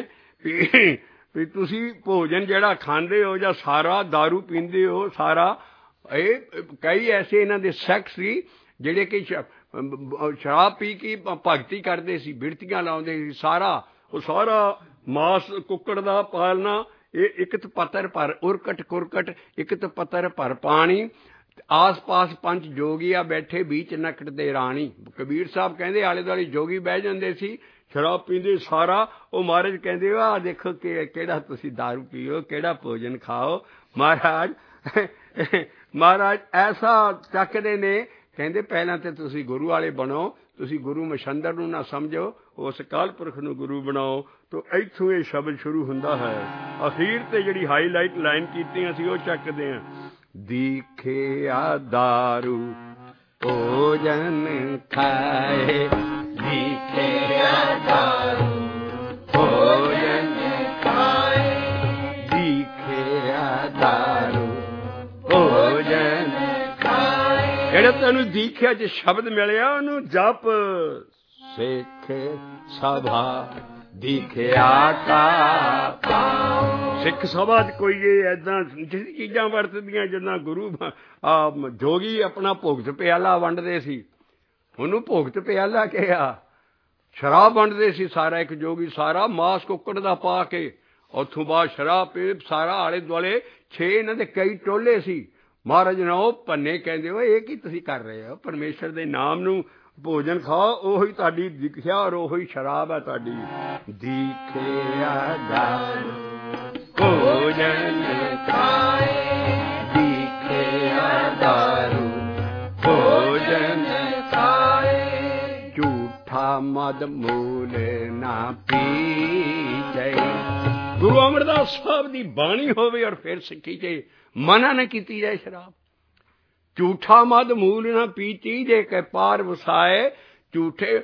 भी तुसी भोजन जिहड़ा खांदे हो जां सारा दारू पींदे हो सारा ਇਹ कई ऐसे इन्हां दे सैक्ट सी ਜਿਹੜੇ कि शराब पी के भगती करते सी बिरतियां लाउंदे सी सारा ਉਹ सारा मास कुक्कड़ दा पालना ਇਹ ਇੱਕ ਪੱਤਰ ਭਰ ਉਰਕਟ ਕੁਰਕਟ ਇੱਕ ਪੱਤਰ ਭਰ ਪਾਣੀ आस पास पंच जोगी आ बैठे बीच नकट दे राणी कबीर साहब कहते आले दुआले जोगी बह जाते सी शराब पींदे सारा वो महाराज कहते आ देखो कि केड़ा तुसी दारू पीओ केड़ा भोजन खाओ महाराज महाराज ऐसा चकदे ने कहते पहला तो तुसी गुरु वाले बनो तुसी गुरु मछंदर नूं ना समझो उस अकाल पुरख नूं गुरु बनाओ तो इत्थों ये शब्द शुरू हुंदा है अखीर ते जिहड़ी हाईलाइट लाइन कीती असीं ओह चकदे हां दीखे आ दारू भोजन खाए दिखे दारू, भोजन खाए दिखे दारू, भोजन खाए। ਜਿਹੜਾ ਤੈਨੂੰ ਦੀਖਿਆ ਚ ਸ਼ਬਦ ਮਿਲਿਆ ਉਹਨੂੰ ਜਪ। ਸਿੱਖ ਸਭਾ ਦੀਖਿਆ ਕਾ ਪਾਉ। ਸਿੱਖ ਸਭਾ ਚ ਕੋਈ ਇਹ ਏਦਾਂ ਚੀਜ਼ਾਂ ਵਰਤਦੀਆਂ ਜਿੱਦਾਂ ਗੁਰੂ ਆ ਜੋਗੀ ਆਪਣਾ ਭੁਗਤ ਪਿਆਲਾ ਵੰਡਦੇ ਸੀ, ਉਹਨੂੰ ਭੁਗਤ ਪਿਆਲਾ ਕਿਹਾ। ਸ਼ਰਾਬ ਵੰਡਦੇ ਸੀ ਸਾਰਾ, ਇੱਕ ਜੋਗੀ ਸਾਰਾ ਮਾਸ ਕੁੱਕੜ ਦਾ ਪਾ ਕੇ, ਉੱਥੋਂ ਬਾਅਦ ਸ਼ਰਾਬ ਪੀ ਸਾਰਾ। ਆਲੇ ਦੁਆਲੇ ਛੇ ਇਹਨਾਂ ਦੇ ਕਈ ਟੋਲੇ ਸੀ। ਮਹਾਰਾਜ ਨੇ ਉਹ ਪੰਨੇ ਕਹਿੰਦੇ ਹੋ ਇਹ ਕੀ ਤੁਸੀਂ ਕਰ ਰਹੇ ਹੋ? ਪਰਮੇਸ਼ਰ ਦੇ ਨਾਮ ਨੂੰ ਭੋਜਨ ਖਾਓ, ਉਹੀ ਤੁਹਾਡੀ ਦੀਖਿਆ ਔਰ ਉਹੀ ਸ਼ਰਾਬ ਹੈ ਤੁਹਾਡੀ। ਦੀਖਿਆ ਦਾਰੂ ਭੋਜਨ ਖਾਏ, ਦੀਖਿਆ ਦਾਰੂ ਭੋਜਨ ਖਾਏ। ਝੂਠਾ ਮਦ ਮੂਲ ਨਾ ਪੀਜੈ। ਗੁਰੂ ਅਮਰਦਾਸ ਸਾਹਿਬ ਦੀ ਬਾਣੀ ਹੋਵੇ ਔਰ ਫਿਰ ਸਿੱਖੀ ਚ ਮਨਾ ਨਾ ਕੀਤੀ ਜਾਏ ਸ਼ਰਾਬ। ਝੂਠਾ ਮਦ ਮੂਲ ਨਾ ਪੀਤੀ ਜੇ ਕੇ ਪਾਰ ਵਸਾਏ। ਝੂਠੇ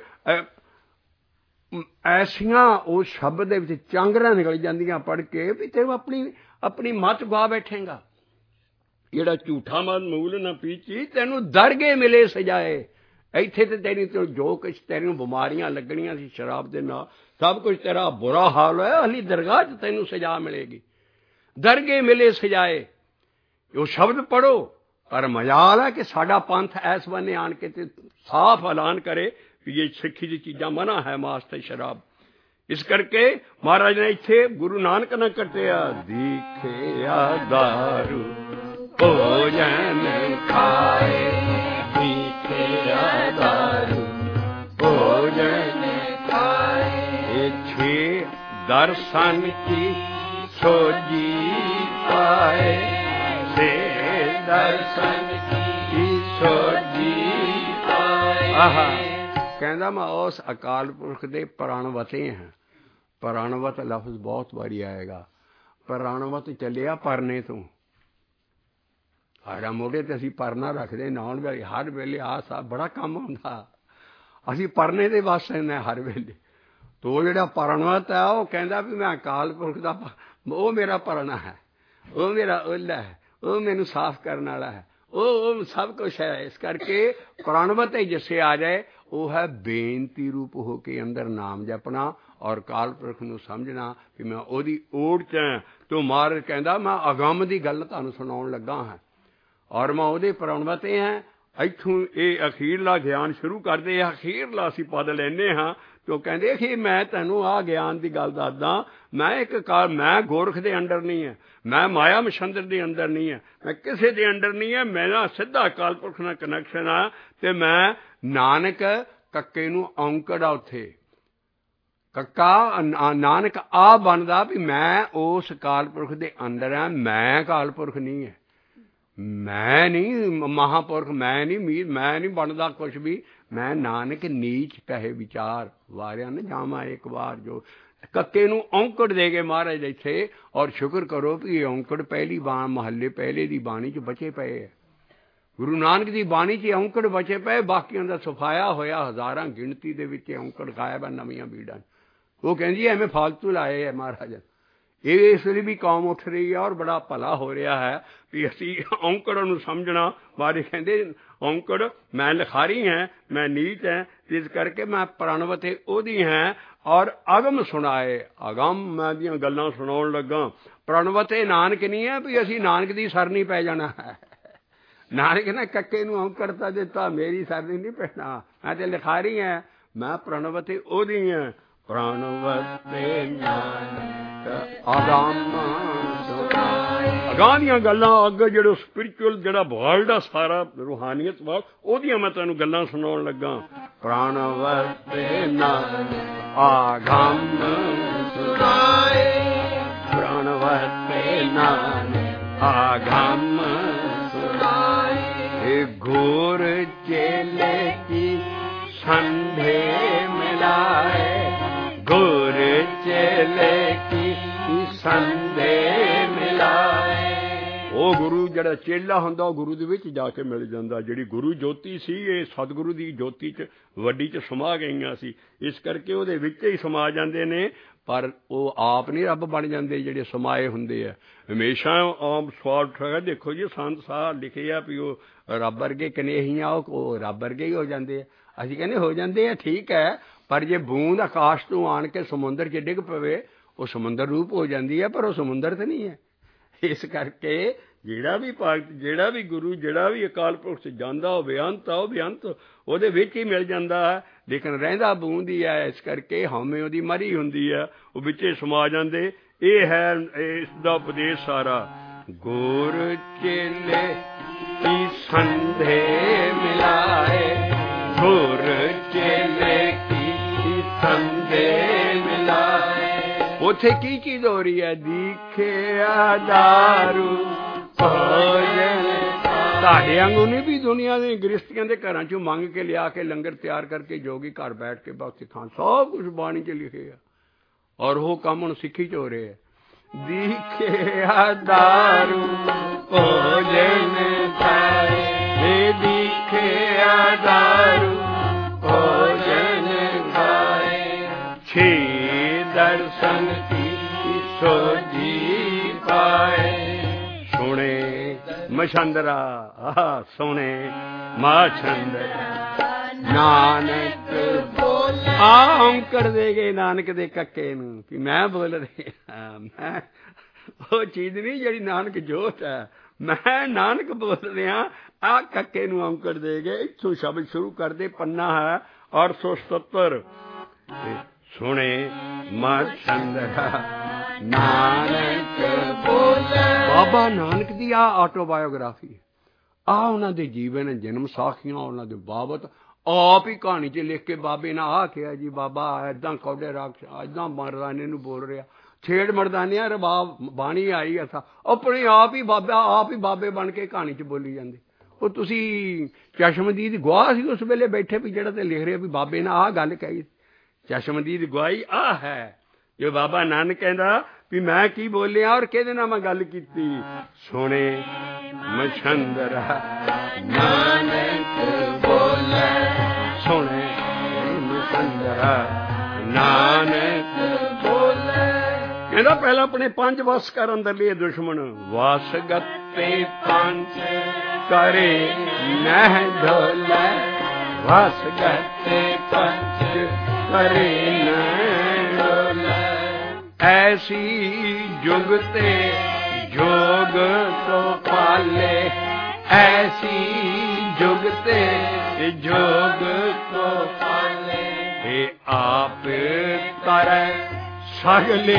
ਐਸੀਆਂ ਉਹ ਸ਼ਬਦ ਦੇ ਵਿੱਚ ਚਾਂਗਰਾਂ ਨਿਕਲ ਜਾਂਦੀਆਂ ਪੜ੍ਹ ਕੇ ਵੀ ਤੈਨੂੰ ਆਪਣੀ ਆਪਣੀ ਮੱਤ ਗਵਾ ਬੈਠੇਗਾ। ਜਿਹੜਾ ਝੂਠਾ ਮਦ ਮੂਲ ਨਾ ਪੀਤੀ ਤੈਨੂੰ ਦਰਗੇ ਮਿਲੇ ਸਜਾਏ। ਇੱਥੇ ਤੇ ਤੇਰੀ ਤੋਂ ਜੋ ਕੁਛ ਤੈਨੂੰ ਬਿਮਾਰੀਆਂ ਲੱਗਣੀਆਂ ਸੀ ਸ਼ਰਾਬ ਦੇ ਨਾਲ, ਸਭ ਕੁਝ ਤੇਰਾ ਬੁਰਾ ਹਾਲ ਹੋਇਆ, ਹਲੀ ਦਰਗਾਹ 'ਚ ਤੈਨੂੰ ਸਜ਼ਾ ਮਿਲੇਗੀ। ਦਰਗੇ ਮਿਲੇ ਸਜਾਏ। ਉਹ ਸ਼ਬਦ ਪੜ੍ਹੋ। ਪਰ ਮਜਾਲ ਹੈ ਕਿ ਸਾਡਾ ਪੰਥ ਇਸ ਬੰਨੇ ਆਣ ਕੇ ਤੇ ਸਾਫ਼ ਐਲਾਨ ਕਰੇ ਵੀ ਇਹ ਸਿੱਖੀ ਦੀ ਚੀਜ਼ਾਂ ਮਨਾ ਹੈ, ਮਾਸ ਤੇ ਸ਼ਰਾਬ। ਇਸ ਕਰਕੇ ਮਹਾਰਾਜ ਨੇ ਇੱਥੇ ਗੁਰੂ ਨਾਨਕ ਨੇ ਕੱਟਿਆ ਦੀਖਿਆ ਦਾਰੂ ਭੋਜਨ ਖਾਏ, ਦੀਖਿਆ ਦਾਰੂ ਭੋਜਨ ਖਾਏ। ਇਹ ਛੇ ਦਰਸ਼ਨ ਕੀ ਸੋਜੀ ਪਾਏ, ਸੇ ਦਰਸ਼ਨ ਕੀ ਸੋਜੀ ਪਾਏ। ਆਹਾ ਕਹਿੰਦਾ ਮੈਂ ਉਸ ਅਕਾਲ ਪੁਰਖ ਦੇ ਪ੍ਰਣਵਤੇ ਹਾਂ। ਪ੍ਰਣਵਤ ਲਫ਼ਜ਼ ਬਹੁਤ ਵਾਰੀ ਆਏਗਾ। ਪ੍ਰਣਵਤ ਚੱਲਿਆ ਪਰਨੇ ਤੋਂ। ਸਾਡਾ ਮੋਢੇ ਤੇ ਅਸੀਂ ਪਰਨਾ ਰੱਖਦੇ ਨਾਉਣ ਵੇਲੇ, ਹਰ ਵੇਲੇ ਆਹ ਸਭ ਬੜਾ ਕੰਮ ਹੁੰਦਾ। ਅਸੀਂ ਪਰਨੇ ਦੇ ਵਾਸਤੇ ਨੇ ਹਰ ਵੇਲੇ। ਤੋ ਜਿਹੜਾ ਪ੍ਰਣਵਤ ਹੈ ਉਹ ਕਹਿੰਦਾ ਵੀ ਮੈਂ ਅਕਾਲ ਪੁਰਖ ਦਾ, ਉਹ ਮੇਰਾ ਪਰਨਾ ਹੈ, ਉਹ ਮੇਰਾ ਓਲਾ ਹੈ, ਉਹ ਮੈਨੂੰ ਸਾਫ਼ ਕਰਨ ਵਾਲਾ ਹੈ, ਉਹ ਸਭ ਕੁਛ ਹੈ। ਇਸ ਕਰਕੇ ਪ੍ਰਣਵਤ ਜਿਸੇ ਆ ਜਾਏ ਉਹ ਹੈ ਬੇਨਤੀ ਰੂਪ ਹੋ ਕੇ ਅੰਦਰ ਨਾਮ ਜਪਣਾ ਔਰ ਕਾਲ ਪੁਰਖ ਨੂੰ ਸਮਝਣਾ ਕਿ ਮੈਂ ਉਹਦੀ ਓਟ 'ਚ ਹਾਂ। ਤੂੰ ਮਹਾਰਾਜ ਕਹਿੰਦਾ ਮੈਂ ਅਗੰਮ ਦੀ ਗੱਲ ਤੁਹਾਨੂੰ ਸੁਣਾਉਣ ਲੱਗਾ ਹਾਂ ਔਰ ਮੈਂ ਉਹਦੇ ਪ੍ਰਣਵਤੇ ਹਾਂ। ਇੱਥੋਂ ਇਹ ਅਖੀਰਲਾ ਗਿਆਨ ਸ਼ੁਰੂ ਕਰਦੇ ਆ। ਅਖੀਰਲਾ ਅਸੀਂ ਪਦ ਲੈਂਦੇ ਹਾਂ ਤੇ ਉਹ ਕਹਿੰਦੇ ਕਿ ਮੈਂ ਤੈਨੂੰ ਆਹ ਗਿਆਨ ਦੀ ਗੱਲ ਦੱਸਦਾ। ਮੈਂ ਇੱਕ ਕਾਲ ਮੈਂ ਗੋਰਖ ਦੇ ਅੰਡਰ ਨਹੀਂ ਹੈ, ਮੈਂ ਮਾਇਆ ਮਛੰਦਰ ਦੇ ਅੰਦਰ ਨਹੀਂ ਹੈ, ਮੈਂ ਕਿਸੇ ਦੇ ਅੰਡਰ ਨਹੀਂ ਹੈ। ਮੇਰਾ ਸਿੱਧਾ ਅਕਾਲ ਪੁਰਖ ਨਾਲ ਕਨੈਕਸ਼ਨ ਆ ਤੇ ਮੈਂ ਨਾਨਕ ਕੱਕੇ ਨੂੰ ਔਂਕੜ ਆ ਉੱਥੇ ਕੱਕਾ ਨਾਨਕ ਆ ਬਣਦਾ ਵੀ ਮੈਂ ਉਸ ਅਕਾਲ ਪੁਰਖ ਦੇ ਅੰਦਰ ਹਾਂ। ਮੈਂ ਅਕਾਲ ਪੁਰਖ ਨਹੀਂ ਹੈ, ਮੈਂ ਨਹੀਂ ਮਹਾਂਪੁਰਖ, ਮੈਂ ਨਹੀਂ ਮੀਰ, ਮੈਂ ਨਹੀਂ ਬਣਦਾ ਕੁਛ ਵੀ। ਮੈਂ ਨਾਨਕ ਨੀਚ ਕਹੇ ਵਿਚਾਰ ਵਾਰਿਆ ਨਾ ਜਾਵਾਂ ਇੱਕ ਵਾਰ। ਜੋ ਕੱਕੇ ਨੂੰ ਔਂਕੜ ਦੇ ਕੇ ਮਹਾਰਾਜ ਇੱਥੇ ਔਰ ਸ਼ੁਕਰ ਕਰੋ ਵੀ ਇਹ ਔਂਕੜ ਪਹਿਲੀ ਬਾਣ ਮਹੱਲੇ ਪਹਿਲੇ ਦੀ ਬਾਣੀ 'ਚ ਬਚੇ ਪਏ ਹੈ। ਗੁਰੂ ਨਾਨਕ ਦੀ ਬਾਣੀ 'ਚ ਔਂਕੜ ਬਚੇ ਪਏ, ਬਾਕੀਆਂ ਦਾ ਸਫਾਇਆ ਹੋਇਆ ਹਜ਼ਾਰਾਂ ਗਿਣਤੀ ਦੇ ਵਿੱਚ ਔਂਕੜ ਗਾਇਬ ਹੈ ਨਵੀਆਂ ਬੀੜਾਂ। ਉਹ ਕਹਿੰਦੀ ਐਵੇਂ ਫਾਲਤੂ ਲਾਏ ਹੈ ਮਹਾਰਾਜ। ਇਹ ਇਸ ਲਈ ਵੀ ਕੌਮ ਉੱਠ ਰਹੀ ਹੈ ਔਰ ਬੜਾ ਭਲਾ ਹੋ ਰਿਹਾ ਹੈ ਵੀ ਅਸੀਂ ਔਂਕੜ ਨੂੰ ਸਮਝਣਾ ਬਾਰੇ। ਕਹਿੰਦੇ ਔਂਕੜ ਮੈਂ ਲਿਖਾਰੀ ਹੈ, ਮੈਂ ਨੀਚ ਹੈ, ਇਸ ਕਰਕੇ ਮੈਂ ਪ੍ਰਣਵਤੇ ਉਹਦੀ ਹੈ ਔਰ ਅਗਮ ਸੁਣਾਏ। ਅਗਮ ਮੈਂ ਦੀਆਂ ਗੱਲਾਂ ਸੁਣਾਉਣ ਲੱਗਾ। ਪ੍ਰਣਵਤੇ ਨਾਨਕ ਨਹੀਂ ਹੈ ਵੀ ਅਸੀਂ ਨਾਨਕ ਦੀ ਸਰਨੀ ਪੈ ਜਾਣਾ ਹੈ। ਨਾਨਕ ਨੇ ਕੱਕੇ ਨੂੰ ਔਂਕੜਤਾ ਦਿੱਤਾ, ਮੇਰੀ ਸਰਨੀ ਨਹੀਂ ਪੈਣਾ। ਮੈਂ ਤੇ ਲਿਖਾਰੀ ਹੈ, ਮੈਂ ਪ੍ਰਣਵਤੇ ਉਹਦੀ ਹੈ। ਪ੍ਰਣਵਤੇ ਨਾਨਕ ਅਗਮ ਅਗਾਂਹ ਦੀਆਂ ਗੱਲਾਂ ਅੱਗੇ ਜਿਹੜਾ ਸਪਿਰਿਚੁਅਲ ਜਿਹੜਾ ਵਰਲਡ ਆ ਸਾਰਾ ਰੂਹਾਨੀਅਤ ਵਾ ਉਹਦੀਆਂ ਮੈਂ ਤੁਹਾਨੂੰ ਗੱਲਾਂ ਸੁਣਾਉਣ ਲੱਗਾ। ਪ੍ਰਣਵਤੇ ਨਾਨਕ ਅਗਮ ਸੁਣਾਏ, ਪ੍ਰਣਵਤੇ ਨਾਨਕ ਅਗਮ ਸੁਣਾਏ। ਘੋਰ ਚੇਲੇ ਕੀ ਸੰਧੇ ਮਿਲਾਏ, घोर चेले की संधे मिलाए। ओ गुरु ਗੁਰੂ ਜਿਹੜਾ ਚੇਲਾ ਹੁੰਦਾ ਉਹ ਗੁਰੂ ਦੇ ਵਿੱਚ ਜਾ ਕੇ ਮਿਲ ਜਾਂਦਾ। ਜਿਹੜੀ ਗੁਰੂ ਜੋਤੀ ਸੀ ਇਹ ਸਤਿਗੁਰੂ ਦੀ ਜੋਤੀ 'ਚ ਵੱਡੀ 'ਚ ਸਮਾ ਗਈਆਂ ਸੀ, ਇਸ ਕਰਕੇ ਉਹਦੇ ਵਿੱਚ ਹੀ ਸਮਾ ਜਾਂਦੇ ਨੇ। ਪਰ ਉਹ ਆਪ ਨਹੀਂ ਰੱਬ ਬਣ ਜਾਂਦੇ ਜਿਹੜੇ ਸਮਾਏ ਹੁੰਦੇ ਆ। ਹਮੇਸ਼ਾ ਆਮ ਸਵਾਲ ਉਠਾਇਆ, ਦੇਖੋ ਜੀ ਸੰਤ ਸਾਹਿਬ ਲਿਖੇ ਆ ਵੀ ਉਹ ਰੱਬ ਵਰਗੇ ਕਨੇਹੀਆਂ ਉਹ ਰੱਬ ਵਰਗੇ ਹੀ ਹੋ ਜਾਂਦੇ ਆ। ਅਸੀਂ ਕਹਿੰਦੇ ਹੋ ਜਾਂਦੇ ਆ, ਠੀਕ ਹੈ, ਪਰ ਜੇ ਬੂੰਦ ਆਕਾਸ਼ ਤੋਂ ਆਣ ਕੇ ਸਮੁੰਦਰ 'ਚ ਡਿੱਗ ਪਵੇ ਉਹ ਸਮੁੰਦਰ ਰੂਪ ਹੋ ਜਾਂਦੀ ਹੈ, ਪਰ ਉਹ ਸਮੁੰਦਰ ਤਾਂ ਨਹੀਂ ਹੈ। ਇਸ ਕਰਕੇ ਜਿਹੜਾ ਵੀ ਭਗਤ, ਜਿਹੜਾ ਵੀ ਗੁਰੂ, ਜਿਹੜਾ ਵੀ ਅਕਾਲ ਪੁਰਖ 'ਚ ਜਾਂਦਾ ਉਹ ਬੇਅੰਤ ਆ, ਉਹ ਬੇਅੰਤ ਉਹਦੇ ਵਿੱਚ ਹੀ ਮਿਲ ਜਾਂਦਾ ਹੈ, ਲੇਕਿਨ ਰਹਿੰਦਾ ਬੂੰਦ ਹੀ ਹੈ। ਇਸ ਕਰਕੇ ਹਉਮੈ ਉਹਦੀ ਮਰੀ ਹੁੰਦੀ ਹੈ, ਉਹ ਵਿੱਚੇ ਸਮਾ ਜਾਂਦੇ। ਇਹ ਹੈ ਇਸ ਦਾ ਉਪਦੇਸ਼ ਸਾਰਾ। ਗੁਰ ਚੇਲੇ ਕੀ ਸੰਧੇ ਮਿਲਾਏ, ਗੁਰ ਚੇਲੇ ਕੀ ਸੰਧੇ ਮਿਲਾਏ। ਉੱਥੇ ਕੀ ਚੀਜ਼ ਹੋ ਰਹੀ ਹੈ? ਦੀਖਿਆ ਦਾਰੂ ਭੋਜਨ। ਤੁਹਾਡੇ ਵਾਂਗੂ ਨਹੀਂ ਵੀ ਦੁਨੀਆ ਦੇ ਗ੍ਰਸਤੀਆਂ ਦੇ ਘਰਾਂ 'ਚੋਂ ਮੰਗ ਕੇ ਲਿਆ ਕੇ ਲੰਗਰ ਤਿਆਰ ਕਰਕੇ ਜੋਗੀ ਘਰ ਬੈਠ ਕੇ ਬਸ ਖਾਣ, ਸਭ ਕੁਛ ਬਾਣੀ 'ਚ ਲਿਖੇ ਆ, ਔਰ ਉਹ ਕੰਮ ਹੁਣ ਸਿੱਖੀ 'ਚ ਹੋ ਰਹੇ ਆ। ਦੀਖਿਆ ਦਾਰੂ ਭੋਜਨ ਖਾਏ, ਦੀਖਿਆ ਦਾਰੂ ਭੋਜਨ ਖਾਏ, ਛੇ ਦਰਸ਼ਨ ਕੀ ਸੋਜੀ ਪਾਏ। ਸੁਣੇ ਮਛੰਦਰਾ ਆਹ ਸੁਣੇ ਮਾਛੰਦਰਾ, ਨਾਨਕ ਬੋਲੇ ਆ ਔਂਕੜ ਦੇ ਗਏ ਨਾਨਕ ਦੇ ਕੱਕੇ ਨੂੰ ਕਿ ਮੈਂ ਬੋਲ ਰਿਹਾ। ਮੈਂ ਉਹ ਚੀਜ਼ ਨਹੀਂ ਜਿਹੜੀ ਨਾਨਕ ਜੋਤ ਹੈ, ਮੈਂ ਨਾਨਕ ਬੋਲ ਰਿਹਾ। ਆ ਕੱਕੇ ਨੂੰ ਔਂਕੜ ਦੇ ਗਏ। ਇੱਥੋਂ ਸ਼ਬਦ ਸ਼ੁਰੂ ਕਰਦੇ, ਪੰਨਾ ਹੈ ਅੱਠ ਸੌ ਸਤੱਤਰ। ਸੁਣੇ ਮਾਛੰਦਰਾ ਨਾਨਕ ਬੋਲੇ। ਬਾਬਾ ਨਾਨਕ ਦੀ ਆ ਆਟੋਬਾਇਓਗ੍ਰਾਫੀ, ਆ ਉਹਨਾਂ ਦੇ ਜੀਵਨ ਜਨਮ ਸਾਖੀਆਂ, ਉਹਨਾਂ ਦੇ ਬਾਬਤ ਆਪ ਹੀ ਕਹਾਣੀ 'ਚ ਲਿਖ ਕੇ ਬਾਬੇ ਨੇ ਆਹ ਕਿਹਾ ਜੀ, ਬਾਬਾ ਏਦਾਂ ਕੌਡੇ ਰਾਖ ਏਦਾਂ ਮਰਦਾਨੇ ਨੂੰ ਬੋਲ ਰਿਹਾ, ਛੇੜ ਮਰਦਾਨਿਆਂ ਰਬਾਬ ਬਾਣੀ ਆਈ ਅਥਾ, ਆਪਣੇ ਆਪ ਹੀ ਬਾਬਾ ਆਪ ਹੀ ਬਾਬੇ ਬਣ ਕੇ ਕਹਾਣੀ 'ਚ ਬੋਲੀ ਜਾਂਦੇ। ਉਹ ਤੁਸੀਂ ਚਸ਼ਮਦੀਦ ਗਵਾਹ ਸੀ ਉਸ ਵੇਲੇ ਬੈਠੇ ਵੀ ਜਿਹੜਾ ਤੇ ਲਿਖ ਰਿਹਾ ਵੀ ਬਾਬੇ ਨੇ ਆਹ ਗੱਲ ਕਹੀ। ਚਸ਼ਮਦੀਦ ਗਵਾਹੀ ਆਹ ਹੈ ਜੋ ਬਾਬਾ ਨਾਨਕ ਕਹਿੰਦਾ ਵੀ ਮੈਂ ਕੀ ਬੋਲਿਆ ਔਰ ਕਿਹਦੇ ਨਾਲ ਮੈਂ ਗੱਲ ਕੀਤੀ। ਸੁਣੇ ਮਛੰਦਰਾ ਨਾਨਕ ਬੋਲੇ, ਸੁਣੇ ਮਛੰਦਰਾ ਨਾਨਕ ਬੋਲੇ। ਕਹਿੰਦਾ ਪਹਿਲਾਂ ਆਪਣੇ ਪੰਜ ਵਸ ਕਰ ਅੰਦਰਲੇ ਦੁਸ਼ਮਣ, ਵਸ ਗੱਤੇ ਪੰਜ ਕਰੇ ਨਹਿ ਢੋਲੇ, ਵਸ ਗੱਤੇ ਪੰਜ ਕਰੇ ਨਹਿ ਢੋਲੇ। ਐਸੀ ਜੁਗਤੇ जोग तो पाले, ऐसी जुगते जोग तो पाले। हे आप करे सगले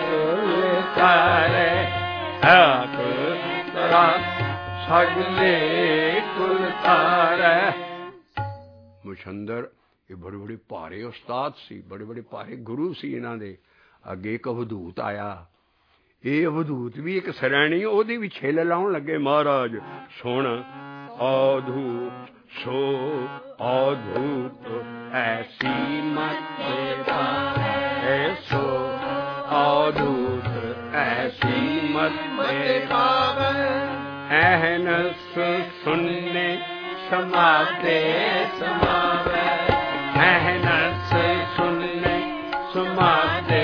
करे, आप करा सगले कुल तारे। मुछंदर ये बड़े बड़े भारे उस्ताद सी, बड़े बड़े भारे गुरु सी। इन्हां दे अगे एक अवधूत आया, ਇਹ ਅਵਧੂਤ ਵੀ ਇੱਕ ਸਰੈਣੀ, ਉਹਦੀ ਵੀ ਛਿੱਲ ਲਾਉਣ ਲੱਗੇ ਮਹਾਰਾਜ। ਸੁਣ ਅਵਧੂਤ ਸੋ ਅਵਧੂਤ ਐਸੀ ਮਤ ਪਾਵੇ, ਸੋ ਅਵਧੂਤ ਐਸੀ ਮਤ ਪਾਵੇ। ਐਹਨਸ ਸੁਨਨੇ ਸਮਾਤੇ ਸਮਾਵੇ, ਐਹਨਸ ਸੁਨਨੇ ਸਮਾਤੇ।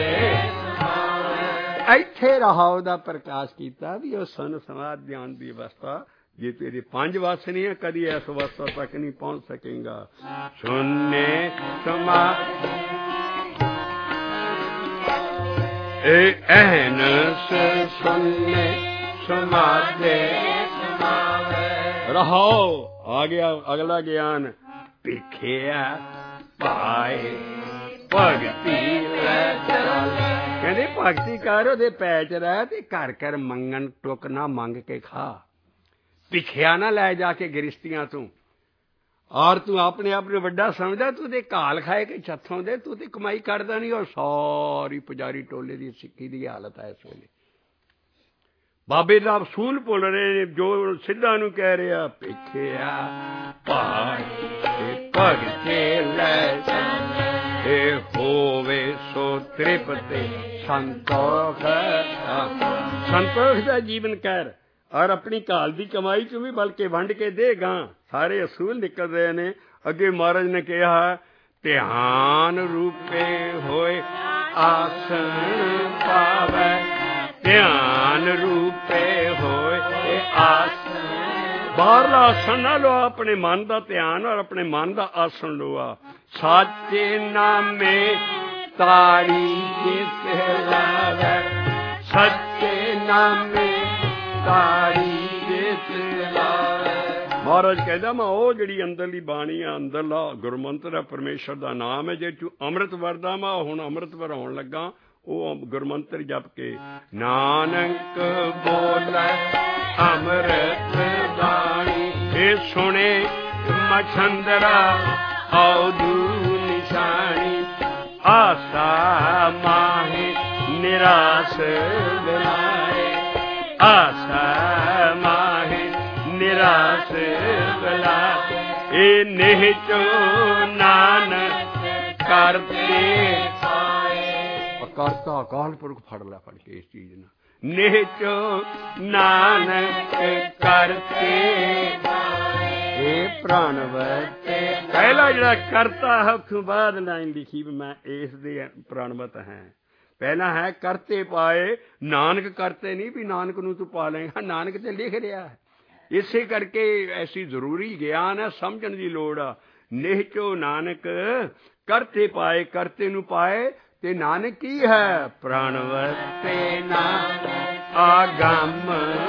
ਇੱਥੇ ਰਹਾਉ ਦਾ ਪ੍ਰਕਾਸ਼ ਕੀਤਾ ਵੀ ਉਹ ਸਨ ਸਮਾਧ ਗਿਆਨ ਦੀ ਅਵਸਥਾ। ਜੇ ਤੇਰੇ ਪੰਜ ਵਸ ਨਹੀਂ ਹੈ, ਕਦੀ ਇਸ ਅਵਸਥਾ ਤੱਕ ਨਹੀਂ ਪਹੁੰਚ ਸਕੇਗਾ। ਸੁਨਨੇ ਸਮਾ ਇਹ ਐਨਸ ਸੁਨਨੇ ਸਮਾਦੇ ਸਮਾਵੇ। ਰਹਾਉ ਆ ਗਿਆ ਅਗਲਾ ਗਿਆਨ। ਭਿਖਿਆ ਪਾਏ ਭਗਤੀ ਲੈ ਚੱਲ। ਕਹਿੰਦੇ ਭਗਤੀ ਕਰ, ਉਹਦੇ ਪੈ ਚ ਰਹਿ ਤੇ ਘਰ ਘਰ ਮੰਗਣ ਟੁੱਕ ਨਾ ਮੰਗ ਕੇ ਖਾ। ਭਿਖਿਆ ਨਾ ਲੈ ਜਾ ਕੇ ਗ੍ਰਸਤੀਆਂ ਤੂੰ, ਔਰ ਤੂੰ ਆਪਣੇ ਆਪ ਨੂੰ ਵੱਡਾ ਸਮਝਦਾ, ਤੂੰ ਤੇ ਘਾਲ ਖਾਏ ਕੇ ਛੱਥੋਂ ਦੇ, ਤੂੰ ਤੇ ਕਮਾਈ ਕਰਦਾ ਨਹੀਂ। ਔਰ ਸਾਰੀ ਪੁਜਾਰੀ ਟੋਲੇ ਦੀ ਸਿੱਖੀ ਦੀ ਹਾਲਤ ਹੈ ਇਸ ਵੇਲੇ। ਬਾਬੇ ਦਾ ਅਸੂਲ ਭੁੱਲ ਰਹੇ, ਜੋ ਸਿੱਧਾਂ ਨੂੰ ਕਹਿ ਰਿਹਾ ਭਿਖਿਆ ਪਾਏ ਭਗਤੀ ਲੈ ਇਹ ਹੋਵੇ ਸੋ ਤ੍ਰਿਪਤੇ ਸੰਤੋਖ। ਸੰਤੋਖ ਦਾ ਜੀਵਨ ਕਰ, ਔਰ ਆਪਣੀ ਘਾਲ ਦੀ ਕਮਾਈ ਚੋਂ ਵੀ ਬਲਕਿ ਵੰਡ ਕੇ ਦੇਗਾ। ਸਾਰੇ ਅਸੂਲ ਨਿਕਲ ਰਹੇ ਨੇ। ਅੱਗੇ ਮਹਾਰਾਜ ਨੇ ਕਿਹਾ ਧਿਆਨ ਰੂਪੇ ਹੋਏ ਆਸਣ ਪਾਵੈ, ਧਿਆਨ ਰੂਪੇ ਹੋਏ ਆਸਣ। ਬਾਹਰਲਾ ਆਸਣ ਨਾ ਲਓ, ਆਪਣੇ ਮਨ ਦਾ ਧਿਆਨ ਔਰ ਆਪਣੇ ਮਨ ਦਾ ਆਸਣ ਲਓ। ਸਾਚੇ ਨਾਮੇ ਤਾੜੀ ਜਿਤ ਲਾਵੈ, ਸੱਚੇ ਨਾਮੇ ਤਾੜੀ ਜਿਤ ਲਾਵੈ। ਮਹਾਰਾਜ ਕਹਿੰਦਾ ਮੈਂ ਉਹ ਜਿਹੜੀ ਅੰਦਰਲੀ ਬਾਣੀ ਆ, ਅੰਦਰਲਾ ਗੁਰਮੰਤਰ ਹੈ, ਪਰਮੇਸ਼ਰ ਦਾ ਨਾਮ ਹੈ, ਜੇ ਤੂੰ ਅੰਮ੍ਰਿਤ ਵਰਦਾ ਮੈਂ ਹੁਣ ਅੰਮ੍ਰਿਤ ਵਰਾਉਣ ਲੱਗਾ। ਉਹ ਗੁਰਮੰਤਰ ਜਪ ਕੇ ਨਾਨਕ ਬੋਲੇ ਅੰਮ੍ਰਿਤ ਬਾਣੀ, ਇਹ ਸੁਣੇ ਮਛੰਦਰਾ ਔਦੂ ਨਿਸ਼ਾਨੀ। ਆਸਾ ਮਾਹੇ ਨਿਰਾਸ ਬਲਾਏ, ਆਸਾ ਮਾਹੇ ਨਿਰਾਸ ਬਲਾਏ। ਇਹ ਨੇਹ ਚੋ ਨਾਨਕ ਕਰਤੇ ਕਰਤਾ ਅਕਾਲ ਪੁਰਖ ਫੜ ਲੈ ਫੜ ਕੇ ਇਸ ਚੀਜ਼ ਨਾਲ। ਨੇਹ ਚੋ ਨਾਨਕ ਕਰਤੇ ਇਹ ਪ੍ਰਾਣਵਤ। ਪਹਿਲਾ ਜਿਹੜਾ ਕਰਤਾ ਹੈ ਉਸ ਤੋਂ ਬਾਅਦ ਲਾਈਨ ਲਿਖੀ ਵੀ ਮੈਂ ਇਸ ਦੇ ਪ੍ਰਾਣਵਤ ਹੈ। ਪਹਿਲਾਂ ਹੈ ਕਰਤੇ ਪਾਏ, ਨਾਨਕ ਕਰਤੇ ਨਹੀਂ ਵੀ ਨਾਨਕ ਨੂੰ ਤੂੰ ਪਾ ਲਏਗਾ। ਨਾਨਕ ਤੇ ਲਿਖ ਰਿਹਾ ਹੈ। ਇਸੇ ਕਰਕੇ ਐਸੀ ਜ਼ਰੂਰੀ ਗਿਆਨ ਹੈ, ਸਮਝਣ ਦੀ ਲੋੜ ਆ। ਨੇਹ ਚੋ ਨਾਨਕ ਕਰਤੇ ਪਾਏ, ਕਰਤੇ ਨੂੰ ਪਾਏ ਤੇ ਨਾਨਕ ਕੀ ਹੈ? ਪ੍ਰਾਣਵਤੇ ਨਾਮ ਆਗਮ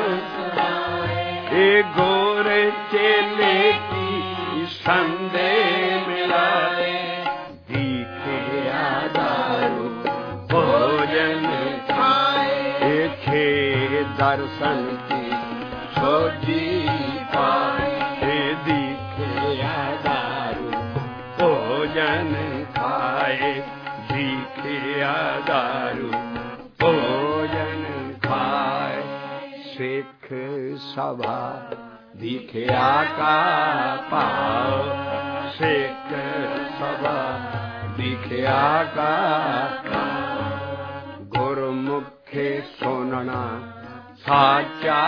ਇਹ ਗੋਰ ਚੇਲੇ ਕੀ ਸੰਦੇ ਮਿਲਾਏ। ਦੀਖਿਆ ਦਾਰੂ ਭੋਜਨ ਖਾਏ, ਇਹ ਛੇ ਦਰਸ਼ਨ ਕੀ ਸੋਜੀ ਪਾਏ। ਇਹ ਦੀਖਿਆ ਦਾਰੂ ਭੋਜਨ ਖਾਏ, ਦੀਖਿਆ ਦਾਰੂ ਭੋਜਨ ਖਾਏ। ਸਿੱਖ ਸਭਾ ਦੀਖਿਆ ਕਾ ਭਾਵ, ਸਿੱਖ ਸਭਾ ਦੀਖਿਆ ਕਾ ਭਾਵ। ਗੁਰਮੁਖੇ ਸੁਨਣਾ ਸਾਚਾ,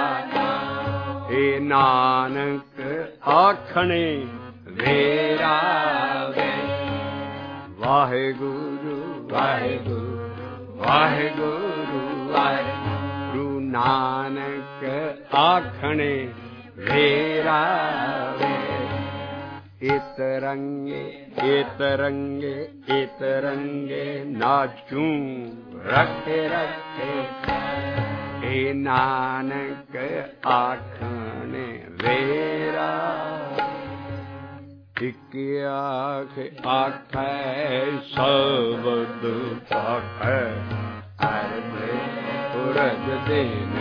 ਇਹ ਨਾਨਕ ਆਖਣੇ ਵੇਰਾ ਵੇ। ਵਾਹਿਗੁਰੂ ਵਾਹਿਗੁਰੂ ਵਾਹਿਗੁਰੂ ਵਾਹਿਗੁਰੂ ਨਾਨਕ ਆਖਣੇ ਵੇਰਾ ਵੇ। ਇਤ ਰੰਗੇ ਇਤ ਰੰਗੇ ਇਤ ਰੰਗੇ ਨਾਚੂ ਰੱਖੇ ਰੱਖੇ, ਇਹ ਨਾਨਕ ਆਖਣੇ ਵੇਰਾ। ਇਕ ਆਖ ਆਖੈ ਸ਼ਬਦ ਆਖੈ, ਅਰਧ ਪੁਰਖ ਦਿਨ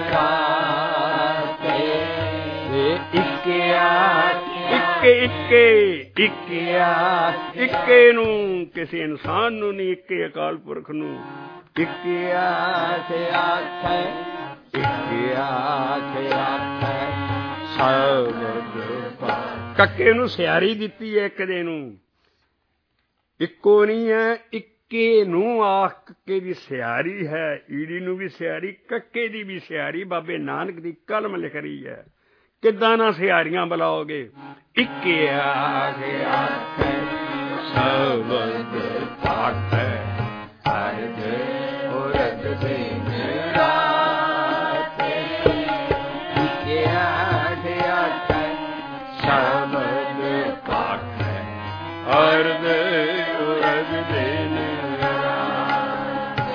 ਰਾਤੇ। ਇਕ ਆਖ ਇੱਕੇ ਇੱਕੇ ਇੱਕੇ ਆਖ, ਇੱਕੇ ਨੂੰ ਕਿਸੇ ਇਨਸਾਨ ਨੂੰ ਨਹੀਂ, ਇੱਕੇ ਅਕਾਲ ਪੁਰਖ ਨੂੰ। ਇਕ ਆਖ ਆਖੈ, ਇਕ ਆਖ ਆਖੈ ਸ਼ਬਦ ਕੱਕੇ ਨੂੰ ਸਿਆਰੀ ਦਿੱਤੀ ਹੈ ਇੱਕ ਦੇ ਨੂੰ। ਇੱਕੋ ਨਹੀਂ ਹੈ, ਇੱਕੇ ਨੂੰ ਆਖ ਕੱਕੇ ਦੀ ਸਿਆਰੀ ਹੈ। ਈੜੀ ਨੂੰ ਵੀ ਸਿਆਰੀ, ਕੱਕੇ ਦੀ ਵੀ ਸਿਆਰੀ। ਬਾਬੇ ਨਾਨਕ ਦੀ ਕਲਮ ਲਿਖ ਰਹੀ ਹੈ। ਕਿੱਦਾਂ ਨਾ ਸਿਆਰੀਆਂ ਬੁਲਾਓਗੇ। ਇੱਕੇ ਆਖ ਆਖੈ ਸ਼ਬਦ ਆਖੈ, ਅਰਧ ਪੁਰਖ ਦਿਨ ਰਾਤੇ। ਇੱਕੇ ਆਖ ਆਖੈ ਸ਼ਬਦ ਆਖੈ, ਅਰਧ ਪੁਰਖ ਦਿਨ ਰਾਤੇ।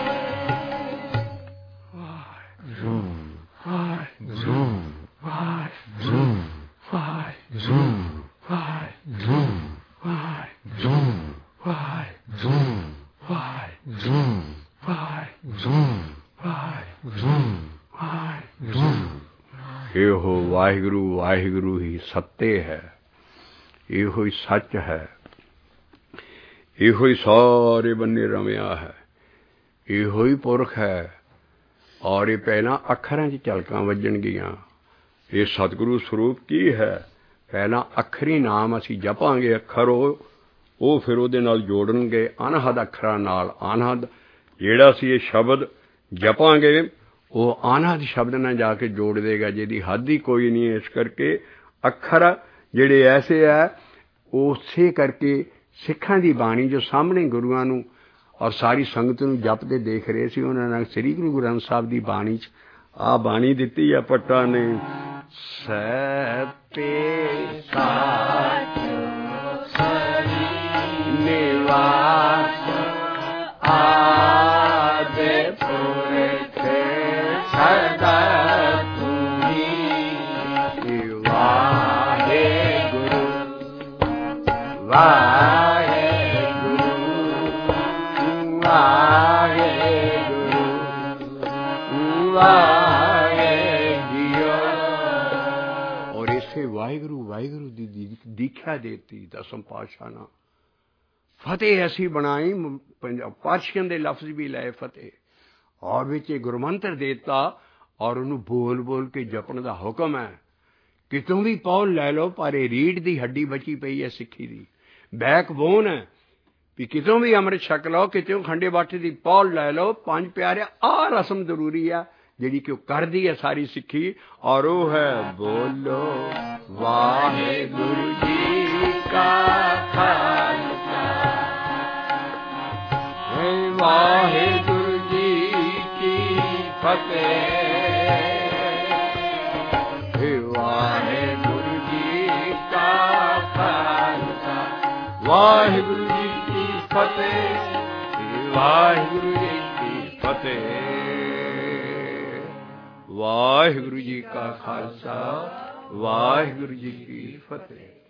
ਵਾਹਿਗੁਰੂ ਵਾਹਿਗੁਰੂ ਵਾਹਿਗੁਰੂ ਵਾਹਿਗੁਰੂ ਵਾਹਿਗੁਰੂ ਵਾਹਿਗੁਰੂ ਵਾਹਿਗੁਰੂ ਵਾਹਿਗੁਰੂ ਵਾਹਿਗੁਰੂ ਵਾਹਿਗੁਰੂ ਵਾਹਿਗੁਰੂ। ਇਹੋ ਵਾਹਿਗੁਰੂ ਵਾਹਿਗੁਰੂ ਹੀ ਸੱਤੇ ਹੈ, ਇਹੋ ਹੀ ਸੱਚ ਹੈ, ਇਹੋ ਹੀ ਸਾਰੇ ਬੰਨੇ ਰਮਿਆ ਹੈ, ਇਹੋ ਹੀ ਪੁਰਖ ਹੈ। ਔਰ ਇਹ ਪਹਿਲਾਂ ਅੱਖਰਾਂ 'ਚ ਝਲਕਾਂ ਵੱਜਣਗੀਆਂ। ਇਹ ਸਤਿਗੁਰੂ ਸਰੂਪ ਕੀ ਹੈ? ਪਹਿਲਾਂ ਅੱਖਰੀ ਨਾਮ ਅਸੀਂ ਜਪਾਂਗੇ, ਅੱਖਰ ਉਹ ਉਹ ਫਿਰ ਉਹਦੇ ਨਾਲ ਜੋੜਨਗੇ ਅਨਹਦ ਅੱਖਰਾਂ ਨਾਲ। ਅਨਹਦ ਜਿਹੜਾ ਅਸੀਂ ਇਹ ਸ਼ਬਦ ਜਪਾਂਗੇ ਉਹ ਆਨੰਦ ਸ਼ਬਦ ਨਾਲ ਜਾ ਕੇ ਜੋੜ ਦੇਗਾ ਜਿਹਦੀ ਹੱਦ ਹੀ ਕੋਈ ਨਹੀਂ ਹੈ। ਇਸ ਕਰਕੇ ਅੱਖਰ ਜਿਹੜੇ ਐਸੇ ਹੈ ਉਸੇ ਕਰਕੇ ਸਿੱਖਾਂ ਦੀ ਬਾਣੀ ਜੋ ਸਾਹਮਣੇ ਗੁਰੂਆਂ ਨੂੰ ਔਰ ਸਾਰੀ ਸੰਗਤ ਨੂੰ ਜਪਦੇ ਦੇਖ ਰਹੇ ਸੀ, ਉਹਨਾਂ ਨਾਲ ਸ੍ਰੀ ਗੁਰੂ ਗ੍ਰੰਥ ਸਾਹਿਬ ਦੀ ਬਾਣੀ 'ਚ ਆਹ ਬਾਣੀ ਦਿੱਤੀ ਆ ਭੱਟਾਂ ਨੇ। ਸੱਚੇ ਸਾਚ ਨਿਵਾਸ ਆਦਿ ਪੁਰਖ ਸਦਾ ਤੁਮੀ ਵਾਹਿਗੁਰੂ ਵਾਹਿਗੁਰੂ ਵਾਹਿਗੁਰੂ ਵਾਹਿਗੁਰੂ। ਔਰ ਇਸੇ ਵਾਹਿਗੁਰੂ ਵਾਹਿਗੁਰੂ ਦੀ ਦੀਖਿਆ ਦੇਤੀ ਦਸਮ ਪਾਤਸ਼ਾਹ ਨਾਲ। ਫਤਿਹ ਐਸੀ ਬਣਾਈ, ਪਾਤਸ਼ਾਹਾਂ ਦੇ ਲਫ਼ਜ਼ ਵੀ ਲਏ ਫਤਿਹ, ਔਰ ਵਿੱਚ ਗੁਰਮੰਤਰ ਦੇਤਾ ਔਰ ਉਹਨੂੰ ਬੋਲ ਬੋਲ ਕੇ ਜਪਣ ਦਾ ਹੁਕਮ ਹੈ। ਕਿਤੋਂ ਵੀ ਪੌਲ ਲੈ ਲਓ, ਪਰ ਇਹ ਰੀੜ੍ਹ ਦੀ ਹੱਡੀ ਬਚੀ ਪਈ ਹੈ ਸਿੱਖੀ ਦੀ, ਬੈਕਬੋਨ ਹੈ ਵੀ ਕਿਤੋਂ ਵੀ ਅੰਮ੍ਰਿਤ ਛਕ ਲਓ, ਕਿਤੋਂ ਖੰਡੇ ਬਾਟੇ ਦੀ ਪੌਲ ਲੈ ਲਓ। ਪੰਜ ਪਿਆਰੇ ਆਹ ਰਸਮ ਜ਼ਰੂਰੀ ਆ ਜਿਹੜੀ ਕਿ ਉਹ ਕਰਦੀ ਹੈ ਸਾਰੀ ਸਿੱਖੀ, ਔਰ ਉਹ ਹੈ ਬੋਲੋ ਵਾਹਿਗੁਰੂ ਜੀ ਕਾ ਖਾਲਸਾ ਵਾਹਿਗੁਰੂ ਜੀ ਕੀ ਫਤਿਹ। ਵਾਹਿਗੁਰੂ ਜੀ ਕਾ ਖਾਲਸਾ ਵਾਹਿਗੁਰੂ ਜੀ ਕੀ ਫਤਿਹ। ਵਾਹਿਗੁਰੂ ਜੀ ਕੀ ਫਤਿਹ। ਵਾਹਿਗੁਰੂ ਜੀ ਕਾ ਖਾਲਸਾ ਵਾਹਿਗੁਰੂ ਜੀ ਕੀ ਫਤਿਹ।